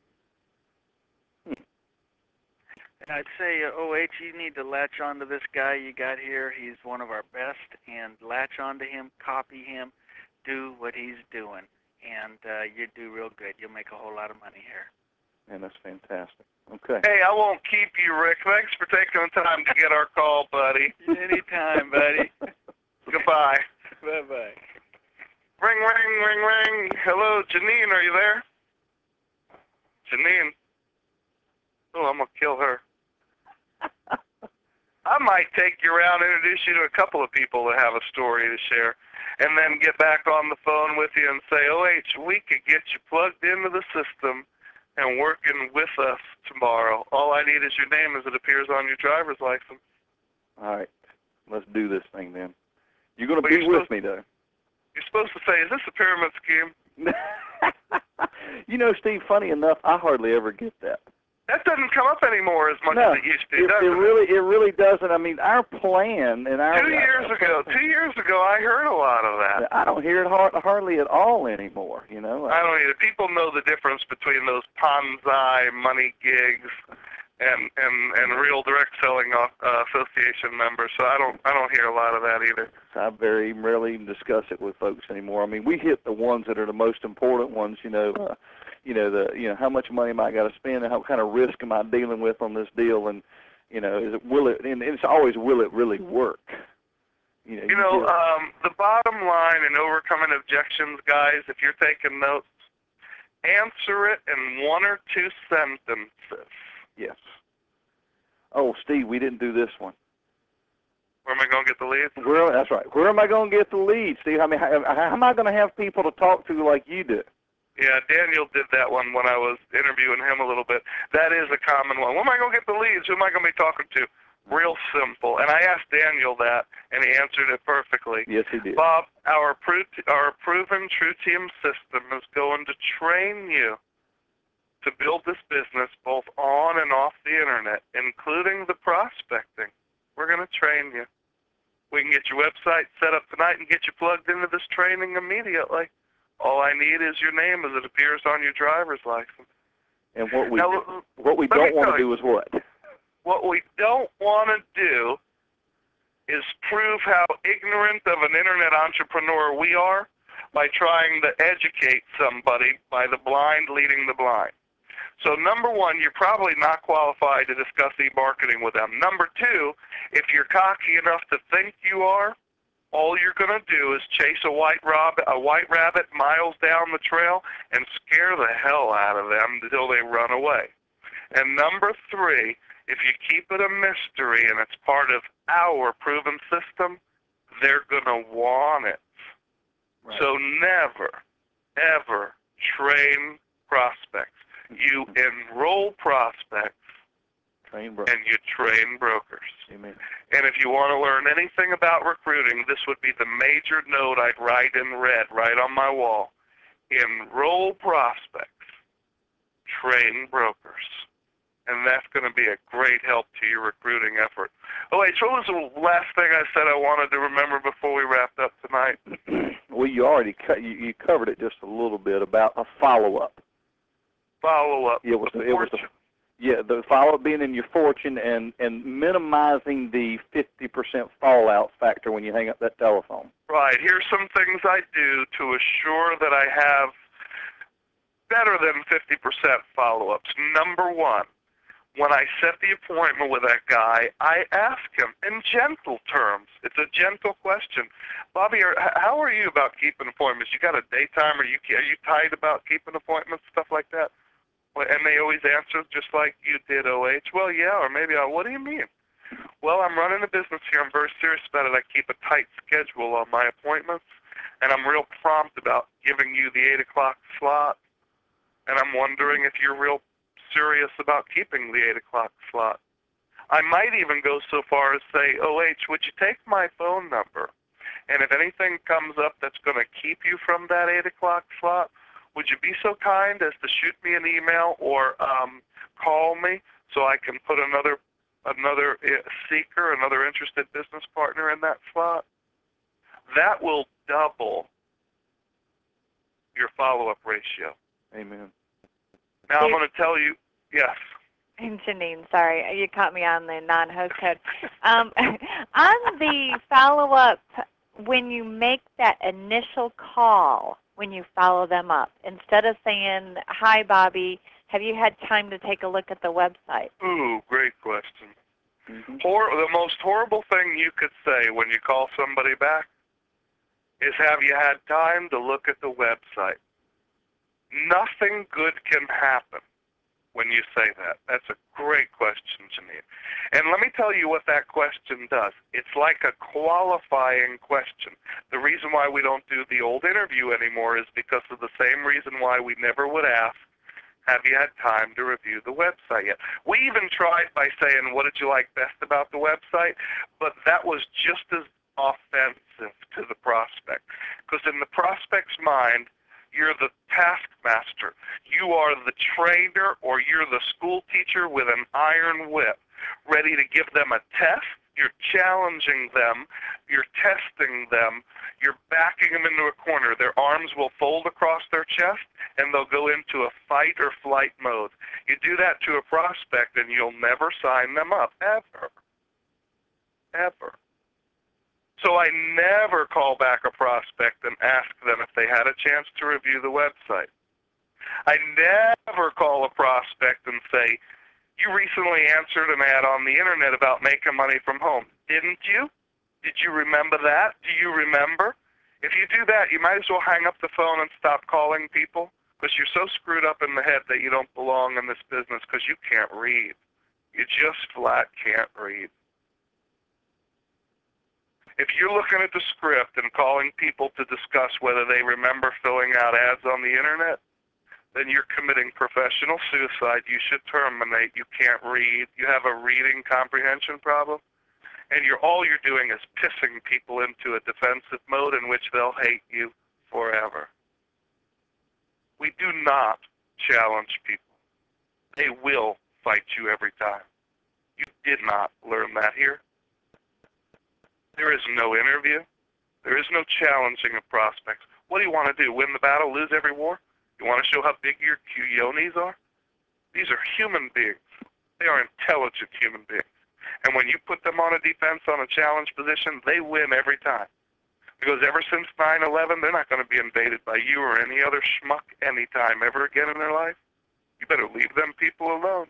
And I'd say, OH, you need to latch onto this guy you got here. He's one of our best, and latch onto him, copy him, do what he's doing, and you do real good. You'll make a whole lot of money here. Man, that's fantastic. Okay. Hey, I won't keep you, Rick. Thanks for taking the time to get our call, buddy. Anytime, buddy. Goodbye. Bye-bye. Ring, ring, ring, ring. Hello, Janine, are you there? Janine. Oh, I'm going to kill her. I might take you around and introduce you to a couple of people that have a story to share, and then get back on the phone with you and say, OH, we could get you plugged into the system and working with us tomorrow. All I need is your name as it appears on your driver's license. All right. Let's do this thing then. You're going to be with me, though. You're supposed to say, is this a pyramid scheme? You know, Steve, funny enough, I hardly ever get that. That doesn't come up anymore as much as it used to, does it? It really doesn't. I mean, our plan and our... 2 years ago, I heard a lot of that. I don't hear it hardly at all anymore, you know. I don't either. People know the difference between those Ponzi money gigs and real direct selling association members, so I don't hear a lot of that either. I very rarely even discuss it with folks anymore. I mean, we hit the ones that are the most important ones, you know, how much money am I got to spend, and how kind of risk am I dealing with on this deal, and you know, and it's always, will it really work? The bottom line in overcoming objections, guys, if you're taking notes, answer it in 1 or 2 sentences. Yes. Oh, Steve, we didn't do this one. Where am I going to get the leads? That's right. Where am I going to get the leads, Steve? I mean, how am I going to have people to talk to like you do? Yeah, Daniel did that one when I was interviewing him a little bit. That is a common one. Where am I going to get the leads? Who am I going to be talking to? Real simple. And I asked Daniel that, and he answered it perfectly. Yes, he did. Bob, our proven True Team system is going to train you to build this business both on and off the internet, including the prospecting. We're going to train you. We can get your website set up tonight and get you plugged into this training immediately. All I need is your name as it appears on your driver's license. And what we don't want to do is what? What we don't want to do is prove how ignorant of an internet entrepreneur we are by trying to educate somebody by the blind leading the blind. So number 1, you're probably not qualified to discuss e-marketing with them. Number 2, if you're cocky enough to think you are, all you're going to do is chase a white rabbit miles down the trail and scare the hell out of them until they run away. And number 3, if you keep it a mystery and it's part of our proven system, they're going to want it. Right. So never, ever train prospects. You enroll prospects, and you train brokers. Amen. And if you want to learn anything about recruiting, this would be the major note I'd write in red right on my wall. Enroll prospects, train brokers. And that's going to be a great help to your recruiting effort. Oh, wait, so what was the last thing I said I wanted to remember before we wrapped up tonight? Well, you already you covered it just a little bit about a follow-up. Follow-up. Yeah, the follow-up being in your fortune and minimizing the 50% fallout factor when you hang up that telephone. Right. Here's some things I do to assure that I have better than 50% follow-ups. Number 1, when I set the appointment with that guy, I ask him in gentle terms. It's a gentle question. Bobby, how are you about keeping appointments? You got a daytime? Are you tight about keeping appointments, stuff like that? And they always answer just like you did, OH. Well, yeah, or maybe, what do you mean? Well, I'm running a business here. I'm very serious about it. I keep a tight schedule on my appointments, and I'm real prompt about giving you the 8 o'clock slot. And I'm wondering if you're real serious about keeping the 8 o'clock slot. I might even go so far as say, OH, would you take my phone number? And if anything comes up that's going to keep you from that 8 o'clock slot, would you be so kind as to shoot me an email or call me so I can put another seeker, another interested business partner in that slot? That will double your follow-up ratio. Amen. Now I'm going to tell you, yes. I'm Janine, sorry. You caught me on the non-host code. On the follow-up, when you make that initial call, when you follow them up, instead of saying, hi, Bobby, have you had time to take a look at the website? Ooh, great question. Mm-hmm. The most horrible thing you could say when you call somebody back, is, have you had time to look at the website? Nothing good can happen when you say that. That's a great question, Janine. And let me tell you what that question does. It's like a qualifying question. The reason why we don't do the old interview anymore is because of the same reason why we never would ask, have you had time to review the website yet? We even tried by saying, what did you like best about the website? But that was just as offensive to the prospect. Because in the prospect's mind, you're the taskmaster. You are the trainer, or you're the school teacher with an iron whip, ready to give them a test. You're challenging them. You're testing them. You're backing them into a corner. Their arms will fold across their chest, and they'll go into a fight or flight mode. You do that to a prospect, and you'll never sign them up, ever. Ever. So I never call back a prospect and ask them if they had a chance to review the website. I never call a prospect and say, you recently answered an ad on the internet about making money from home. Didn't you? Did you remember that? Do you remember? If you do that, you might as well hang up the phone and stop calling people, because you're so screwed up in the head that you don't belong in this business because you can't read. You just flat can't read. If you're looking at the script and calling people to discuss whether they remember filling out ads on the internet, then you're committing professional suicide. You should terminate. You can't read. You have a reading comprehension problem. And all you're doing is pissing people into a defensive mode in which they'll hate you forever. We do not challenge people. They will fight you every time. You did not learn that here. There is no interview. There is no challenging of prospects. What do you want to do? Win the battle, lose every war? You want to show how big your cuyonis are? These are human beings. They are intelligent human beings. And when you put them on a defense, on a challenge position, they win every time. Because ever since 9/11, they're not going to be invaded by you or any other schmuck anytime ever again in their life. You better leave them people alone.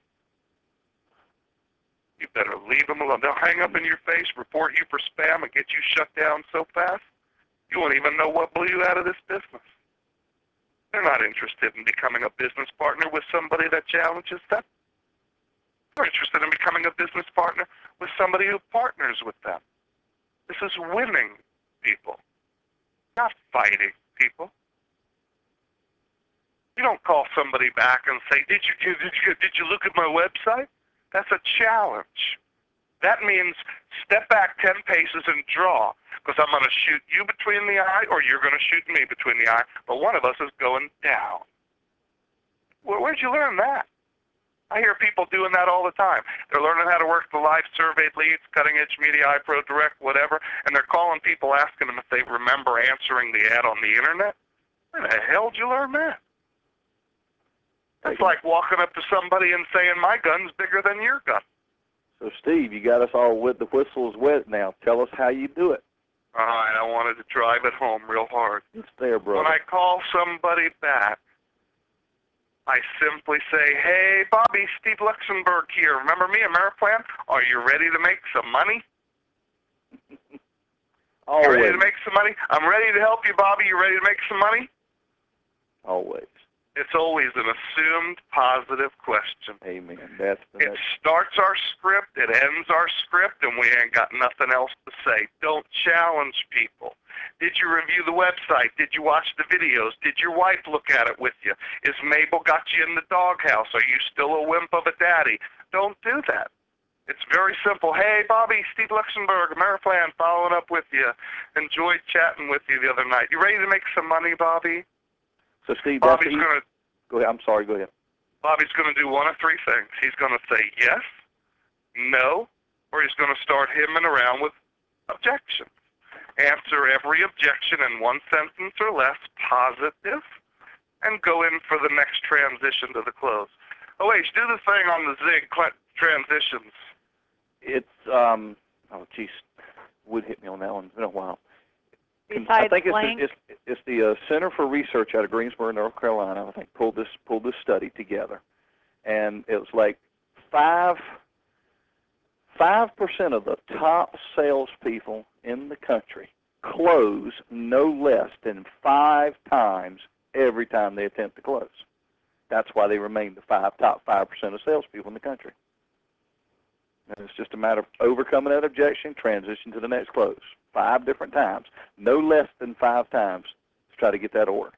You better leave them alone. They'll hang up in your face, report you for spam, and get you shut down so fast, you won't even know what blew you out of this business. They're not interested in becoming a business partner with somebody that challenges them. They're interested in becoming a business partner with somebody who partners with them. This is winning people, not fighting people. You don't call somebody back and say, did you look at my website? That's a challenge. That means step back 10 paces and draw, because I'm going to shoot you between the eye or you're going to shoot me between the eye, but one of us is going down. Where'd you learn that? I hear people doing that all the time. They're learning how to work the live surveyed leads, Cutting Edge Media, iPro Direct, whatever, and they're calling people asking them if they remember answering the ad on the internet. Where the hell did you learn that? That's like walking up to somebody and saying, my gun's bigger than your gun. So, Steve, you got us all with the whistles wet now. Tell us how you do it. All right, I wanted to drive it home real hard. It's there, brother. When I call somebody back, I simply say, hey, Bobby, Steve Luxenberg here. Remember me, Ameriplan? Are you ready to make some money? Always. You ready to make some money? I'm ready to help you, Bobby. You ready to make some money? Always. It's always an assumed positive question. Amen. It starts our script, it ends our script, and we ain't got nothing else to say. Don't challenge people. Did you review the website? Did you watch the videos? Did your wife look at it with you? Is Mabel got you in the doghouse? Are you still a wimp of a daddy? Don't do that. It's very simple. Hey, Bobby, Steve Luxenberg, Ameriplan, following up with you. Enjoyed chatting with you the other night. You ready to make some money, Bobby? So, Steve, Bobby's going to... Go ahead. I'm sorry. Go ahead. Bobby's going to do one of three things. He's going to say yes, no, or he's going to start hemming around with objections. Answer every objection in one sentence or less, positive, and go in for the next transition to the close. Oh, wait, do the thing on the Zig transitions. It's, oh, geez, would hit me on that one. It's been a while. Besides I think blank? it's the Center for Research out of Greensboro, North Carolina. I think pulled this study together, and it was like 5% of the top salespeople in the country close no less than 5 times every time they attempt to close. That's why they remain the top 5% of salespeople in the country. And it's just a matter of overcoming that objection, transition to the next close. 5 different times, no less than 5 times to try to get that order.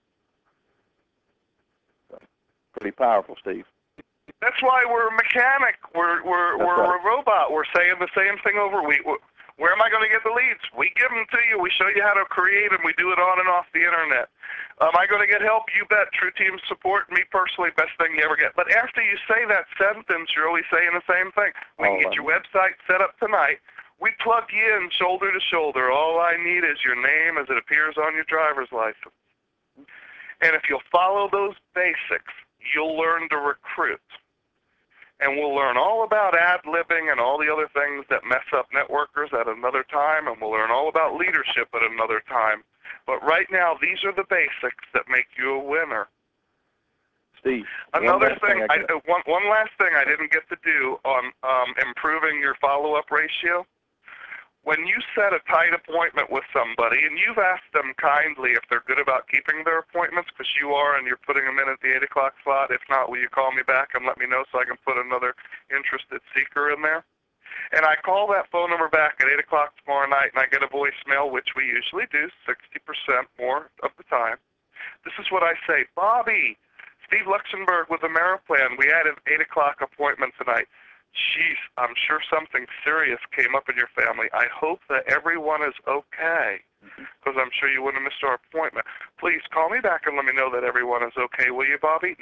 So, pretty powerful, Steve. That's why we're a mechanic. We're right. a robot. We're saying the same thing over. Where am I going to get the leads? We give them to you. We show you how to create them. We do it on and off the internet. Am I going to get help? You bet. True Team support. Me personally, best thing you ever get. But after you say that sentence, you're always saying the same thing. We can get your website set up tonight. We plug you in shoulder to shoulder. All I need is your name as it appears on your driver's license. And if you'll follow those basics, you'll learn to recruit. And we'll learn all about ad-libbing and all the other things that mess up networkers at another time, and we'll learn all about leadership at another time. But right now, these are the basics that make you a winner. Steve, another thing, one last thing I didn't get to do on improving your follow-up ratio. When you set a tight appointment with somebody, and you've asked them kindly if they're good about keeping their appointments, because you are, and you're putting them in at the 8 o'clock slot. If not, will you call me back and let me know so I can put another interested seeker in there? And I call that phone number back at 8 o'clock tomorrow night, and I get a voicemail, which we usually do 60% more of the time. This is what I say. Bobby, Steve Luxenberg with Ameriplan. We had an 8 o'clock appointment tonight. Jeez, I'm sure something serious came up in your family. I hope that everyone is okay, because I'm sure you wouldn't have missed our appointment. Please call me back and let me know that everyone is okay, will you, Bobby?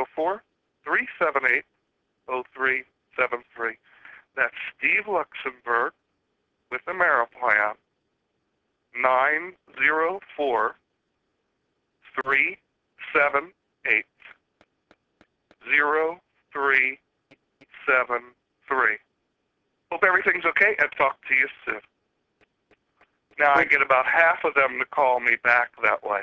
904-378-0373. That's Steve Luxenberg with Ameriplan. 904-378-0373. Hope everything's okay, and talk to you soon. Now I get about half of them to call me back that way.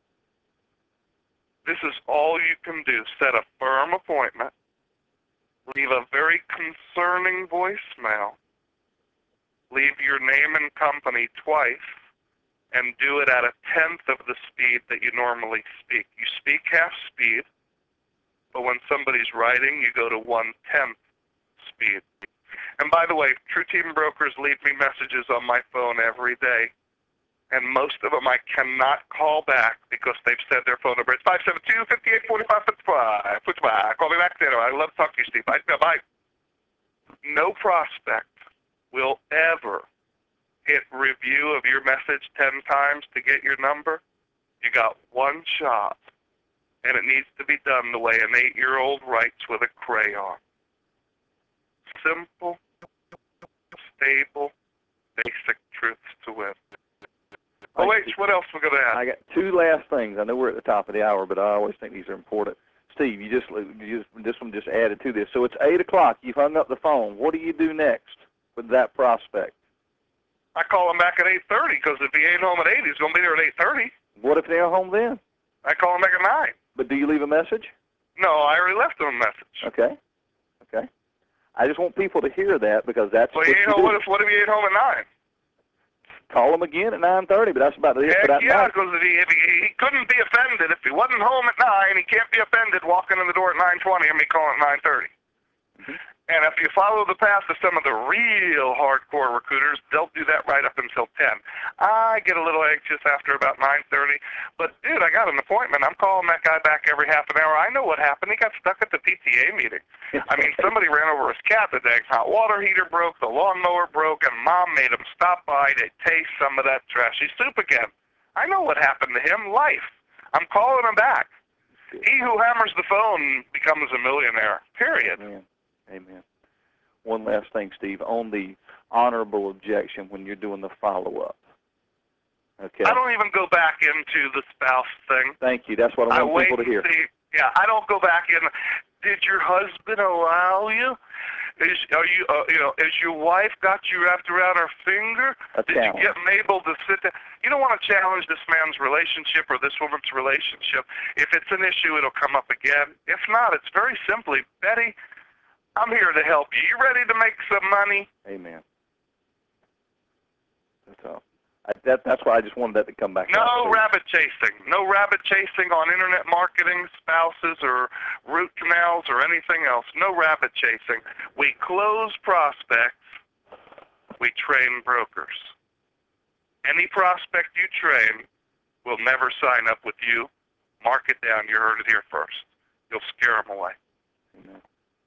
This is all you can do. Set a firm appointment. Leave a very concerning voicemail. Leave your name and company twice, and do it at 1/10 of the speed that you normally speak. You speak half speed, but when somebody's writing, you go to 1/10 speed. And by the way, True Team brokers leave me messages on my phone every day, and most of them I cannot call back because they've said their phone number. It's 572-5845-55. Call me back later. I love to talk to you, Steve. Bye. No prospect will ever hit review of your message 10 times to get your number. You got one shot, and it needs to be done the way an 8-year-old writes with a crayon. Simple, stable, basic truths to win. Oh, wait, what else we're going to add? I got 2 last things. I know we're at the top of the hour, but I always think these are important. Steve, this one just added to this. So it's 8 o'clock. You've hung up the phone. What do you do next with that prospect? I call him back at 8:30 because if he ain't home at 8, he's going to be there at 8:30. What if they're home then? I call him back at 9. But do you leave a message? No, I already left him a message. Okay. I just want people to hear that because that's what you do. What if he ain't home at 9? Call him again at 9:30, but that's about it. Heck yeah, because if he couldn't be offended. If he wasn't home at 9, he can't be offended walking in the door at 9:20 and me calling at 9:30. And if you follow the path of some of the real hardcore recruiters, they'll do that right up until 10. I get a little anxious after about 9:30, but dude, I got an appointment. I'm calling that guy back every half an hour. I know what happened. He got stuck at the PTA meeting. I mean, somebody ran over his cat. The dang hot water heater broke, the lawnmower broke, and Mom made him stop by to taste some of that trashy soup again. I know what happened to him. Life. I'm calling him back. He who hammers the phone becomes a millionaire, period. Amen. One last thing, Steve, on the honorable objection when you're doing the follow-up. Okay. I don't even go back into the spouse thing. Thank you. That's what I want people to hear. Yeah, I don't go back in. Did your husband allow you? Is your wife got you wrapped around her finger? Did you get Mabel to sit there? You don't want to challenge this man's relationship or this woman's relationship. If it's an issue, it'll come up again. If not, it's very simply, Betty, I'm here to help you. You ready to make some money? Amen. That's all. That's why I just wanted that to come back. No rabbit chasing. No rabbit chasing on internet marketing, spouses, or root canals, or anything else. No rabbit chasing. We close prospects. We train brokers. Any prospect you train will never sign up with you. Mark it down. You heard it here first. You'll scare them away. Amen.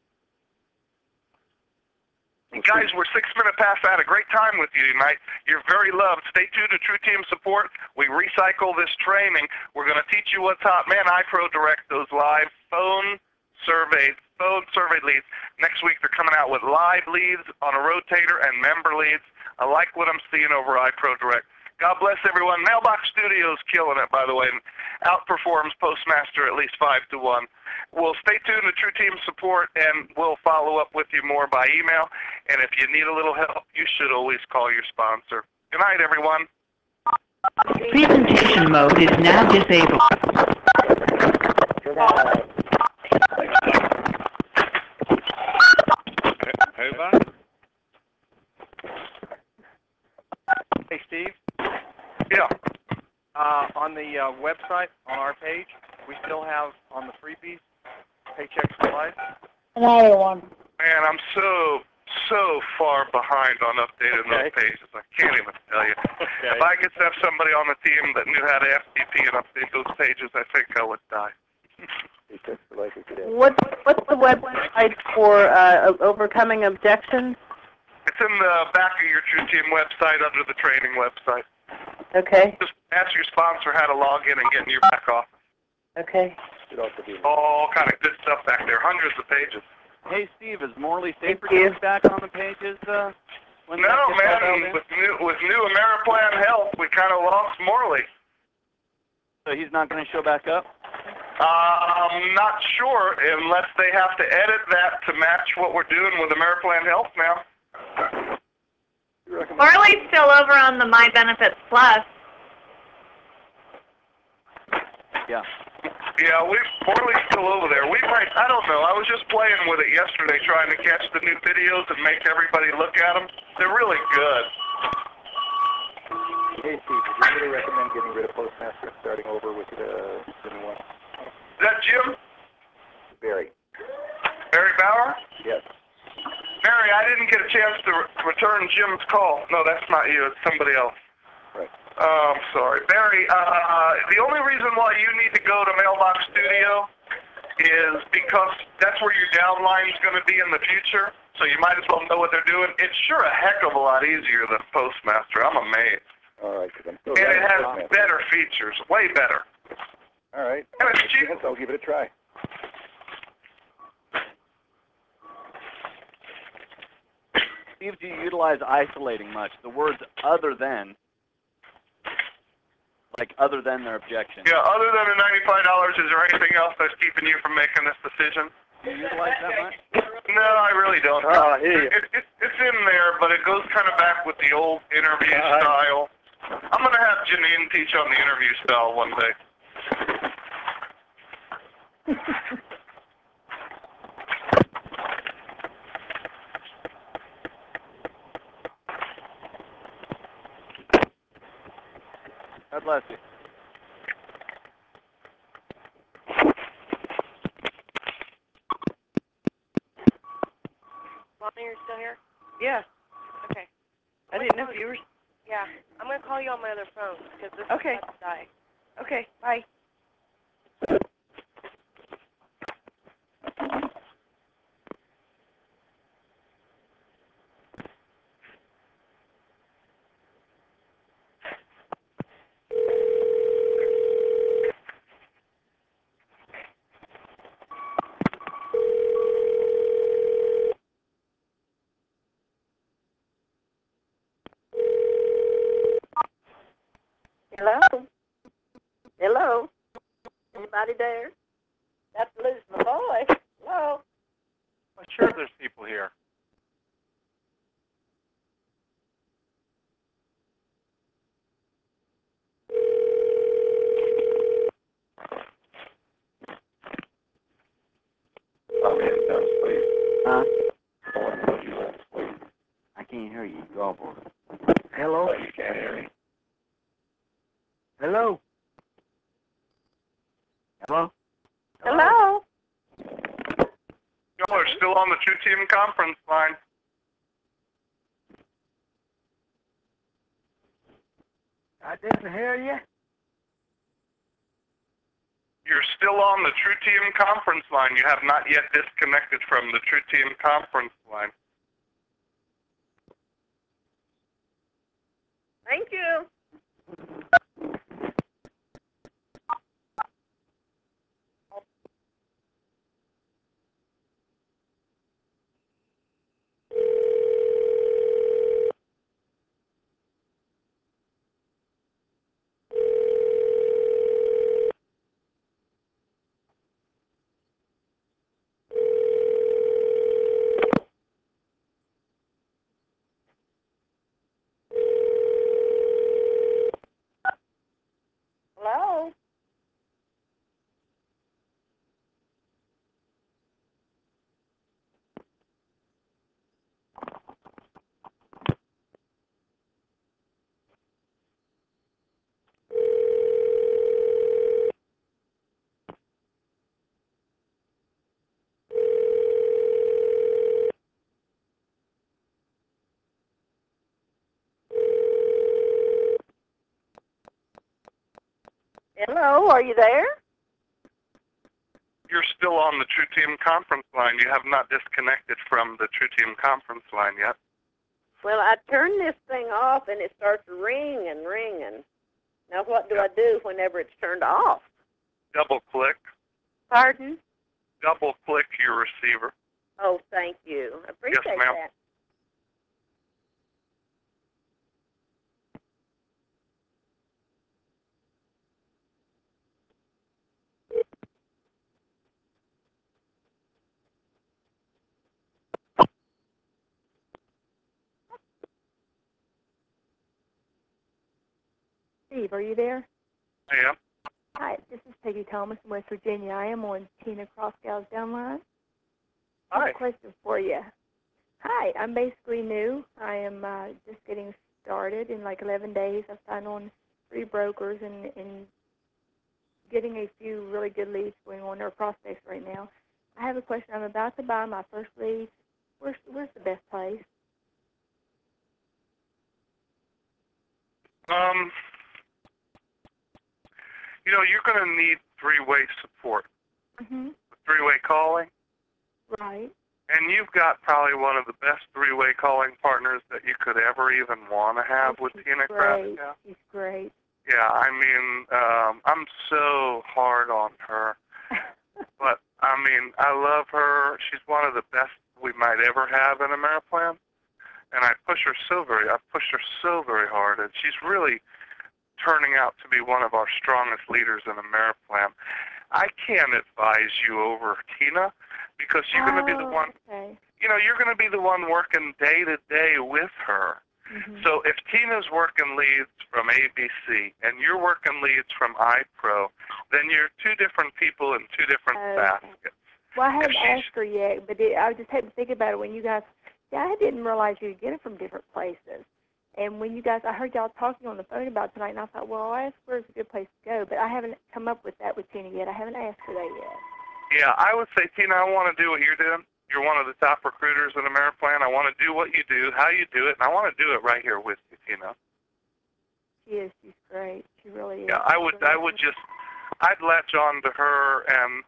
And guys, we're 6 minutes past. I had a great time with you tonight. You're very loved. Stay tuned to True Team Support. We recycle this training. We're going to teach you what's hot. Man, iPro direct those live phone survey leads. Next week they're coming out with live leads on a rotator and member leads. I like what I'm seeing over iPro Direct. God bless everyone. Mailbox Studios killing it, by the way, and outperforms Postmaster at least 5-1. We'll stay tuned to True Team Support, and we'll follow up with you more by email. And if you need a little help, you should always call your sponsor. Good night, everyone. Presentation mode is now disabled. Good night. Over. Hey, Steve. Yeah. On the website, on our page, we still have on the freebies, Paychecks for Life. Another one. Man, I'm so far behind on updating those pages. I can't even tell you. Okay. If I could have somebody on the team that knew how to FTP and update those pages, I think I would die. What's the website for overcoming objections? It's in the back of your True Team website under the training website. Okay. Just ask your sponsor how to log in and get in your back office. Okay. All kind of good stuff back there, hundreds of pages. Hey, Steve, is Morley safer Thank you. getting back on the pages when No, that gets all man, in? with new Ameriplan help, we kind of lost Morley. So he's not going to show back up? I'm not sure unless they have to edit that to match what we're doing with Ameriplan Health now. Morley's still over on the My Benefits Plus. Yeah. Yeah, Morley's still over there. We might, I don't know. I was just playing with it yesterday, trying to catch the new videos and make everybody look at them. They're really good. Hey, Steve, would you really recommend getting rid of Postmaster and starting over with the new one? Is that Jim? Barry. Barry Bauer? Yes. Barry, I didn't get a chance to return Jim's call. No, that's not you. It's somebody else. Right. Oh, I'm sorry. Barry, the only reason why you need to go to Mailbox Studio is because that's where your downline is going to be in the future, so you might as well know what they're doing. It's sure a heck of a lot easier than Postmaster. I'm amazed. All right, because I'm still And it running has Postmaster. better features, way better. All right. And it's cheap. I'll give it a try. Steve, do you utilize isolating much? The words other than, like other than their objection. Yeah, other than the $95, is there anything else that's keeping you from making this decision? Do you utilize that much? No, I really don't. I hear you. It's in there, but it goes kind of back with the old interview style. I'm going to have Janine teach on the interview style one day. God bless you. Mommy, you're still here? Yeah. Okay. I didn't know if you were. Yeah. I'm going to call you on my other phone because this Okay. is about to die. Okay. Bye. Hello? Hello? Anybody there? That's losing my voice. Hello? Well, sure, there's people here. Oh, man, no, please. Huh? Oh, you left, please. I can't hear you. Go for it. Hello? Oh, you can't hear me. Hello? Hello? Hello? Y'all are still on the True Team conference line. I didn't hear you. You're still on the True Team conference line. You have not yet disconnected from the True Team conference line. Thank you. Hello? Hello, are you there? You're still on the True Team conference line. You have not disconnected from the True Team conference line yet. Well, I turn this thing off and it starts ringing, ringing. Now what do I do whenever it's turned off? Double click. Pardon? Double click your receiver. Oh, thank you. I appreciate Yes, ma'am. that. Steve, are you there? I am. Hi, this is Peggy Thomas in West Virginia. I am on Tina Crossgow's downline. I have Hi. a question for you. Hi, I'm basically new. I am just getting started. In like 11 days, I've signed on 3 brokers and getting a few really good leads going on their prospects right now. I have a question. I'm about to buy my first lead. Where's the best place? You know, you're going to need three-way support. Mm-hmm. Three-way calling. Right. And you've got probably one of the best three-way calling partners that you could ever even want to have with Tina Kraskow. She's great. Yeah, I mean, I'm so hard on her. But, I mean, I love her. She's one of the best we might ever have in Ameriplan. And I've pushed her so very hard. And she's really turning out to be one of our strongest leaders in Ameriplan. I can't advise you over Tina because you're going to be the one, okay. you know, you're going to be the one working day to day with her. Mm-hmm. So if Tina's working leads from ABC and you're working leads from iPro, then you're 2 different people in 2 different baskets. Well, I haven't asked her yet, but I just had to think about it when you guys, I didn't realize you could get it from different places. And when you guys, I heard y'all talking on the phone about it tonight, and I thought, well, I'll ask where's a good place to go. But I haven't come up with that with Tina yet. I haven't asked her that yet. Yeah, I would say, Tina, I want to do what you're doing. You're one of the top recruiters in Ameriplan. I want to do what you do, how you do it, and I want to do it right here with you, Tina. She is. She's great. She really is. Yeah, I'd latch on to her, and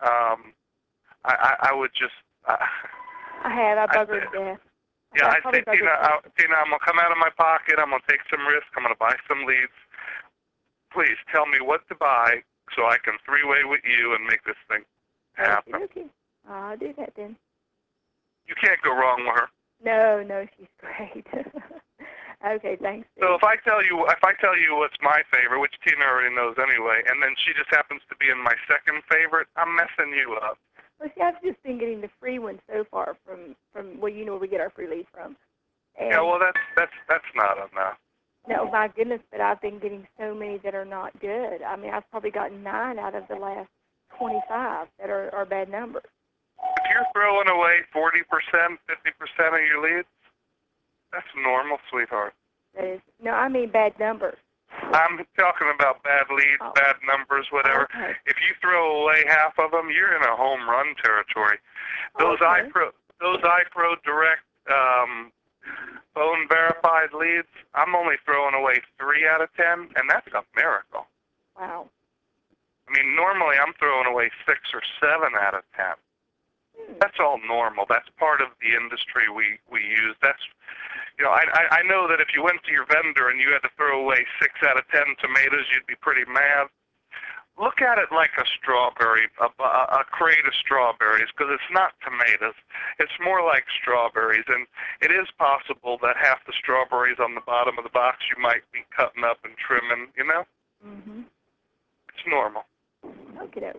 I would just. I have. I bug her to death. Yeah, I'd say, Tina, I'm going to come out of my pocket. I'm going to take some risk. I'm going to buy some leads. Please tell me what to buy so I can three-way with you and make this thing happen. Okay. I'll do that then. You can't go wrong with her. No, she's great. Okay, thanks. Steve. So if I tell you what's my favorite, which Tina already knows anyway, and then she just happens to be in my second favorite, I'm messing you up. Well, see, I've just been getting the free ones so far from well, you know where we get our free leads from. And Yeah, well, that's not enough. no, my goodness, but I've been getting so many that are not good. I mean, I've probably gotten 9 out of the last 25 that are bad numbers. If you're throwing away 40%, 50% of your leads, that's normal, sweetheart. That is, no, I mean bad numbers. I'm talking about bad leads, bad numbers, whatever. Okay. If you throw away half of them, you're in a home run territory. Those iPro Direct phone verified leads, I'm only throwing away 3 out of 10, and that's a miracle. Wow. I mean, normally I'm throwing away 6 or 7 out of 10. That's all normal. That's part of the industry we use. That's, you know, I know that if you went to your vendor and you had to throw away 6 out of 10 tomatoes, you'd be pretty mad. Look at it like a strawberry, a crate of strawberries, because it's not tomatoes. It's more like strawberries, and it is possible that half the strawberries on the bottom of the box you might be cutting up and trimming, you know? Mm-hmm. It's normal. Okay.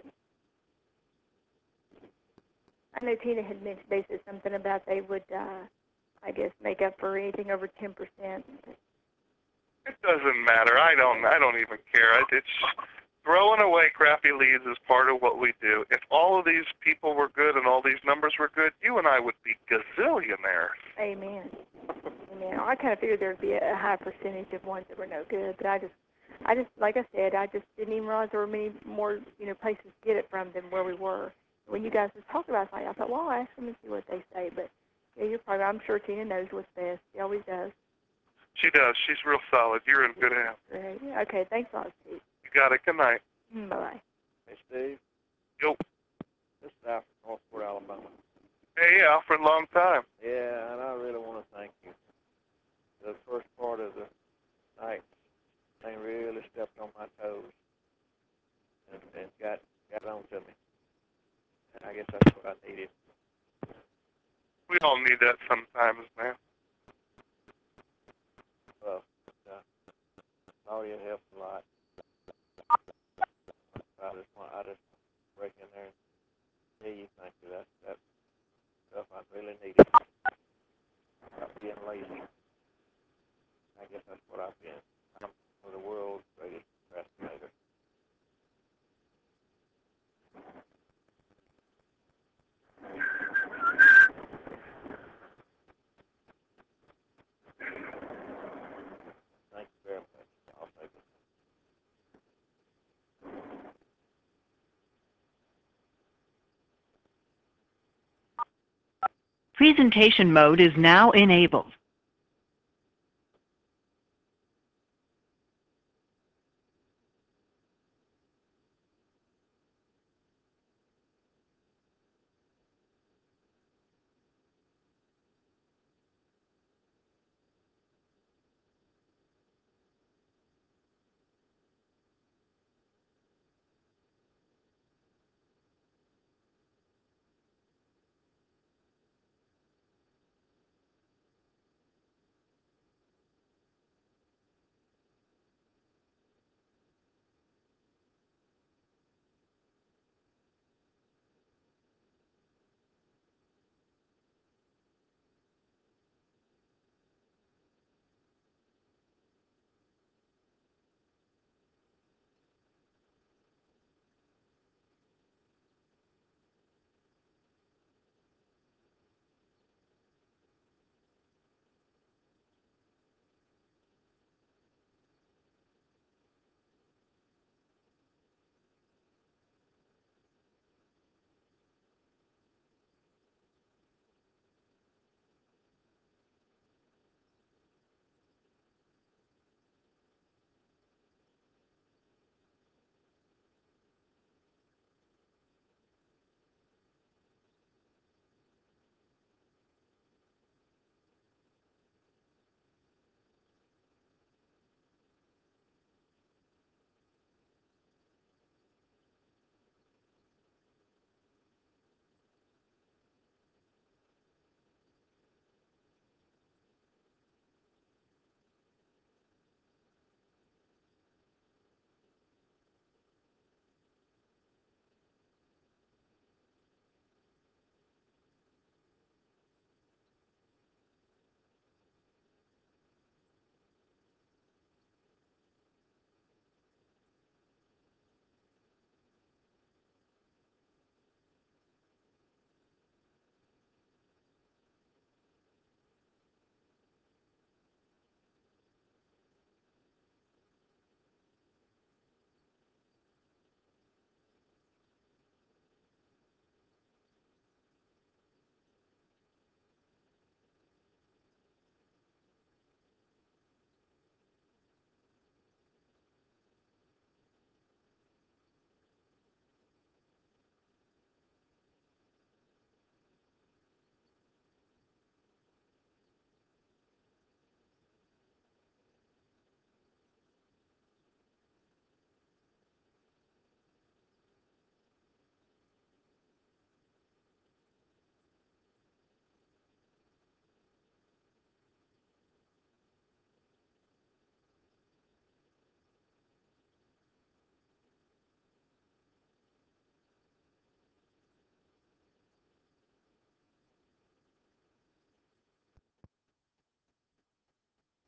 I know Tina had mentioned, they said something about they would, I guess, make up for anything over 10%. It doesn't matter. I don't even care. It's throwing away crappy leads is part of what we do. If all of these people were good and all these numbers were good, you and I would be gazillionaires. Amen. Amen. I kind of figured there would be a high percentage of ones that were no good, but I just, like I said, I just didn't even realize there were many more, places to get it from than where we were. When you guys was talking about it, I thought, well, I'll ask them and see what they say. But yeah, you're probably, I'm sure Tina knows what's best. She always does. She does. She's real solid. You're in good hands. Great. Okay, thanks a lot, Steve. You got it. Good night. Bye-bye. Hey, Steve. Yo. This is Alfred, Northport, Alabama. Hey, Alfred, long time. Yeah, and I really want to thank you. The first part of the night, they really stepped on my toes and got on to me. And I guess that's what I needed. We all need that sometimes, man. Well, audio helps a lot. I just break in there and tell you thank you. That's stuff I really needed. Stop being lazy. I guess that's what I've been. I'm one of the world's greatest procrastinators. Thank you very much. I'll take it. Presentation mode is now enabled.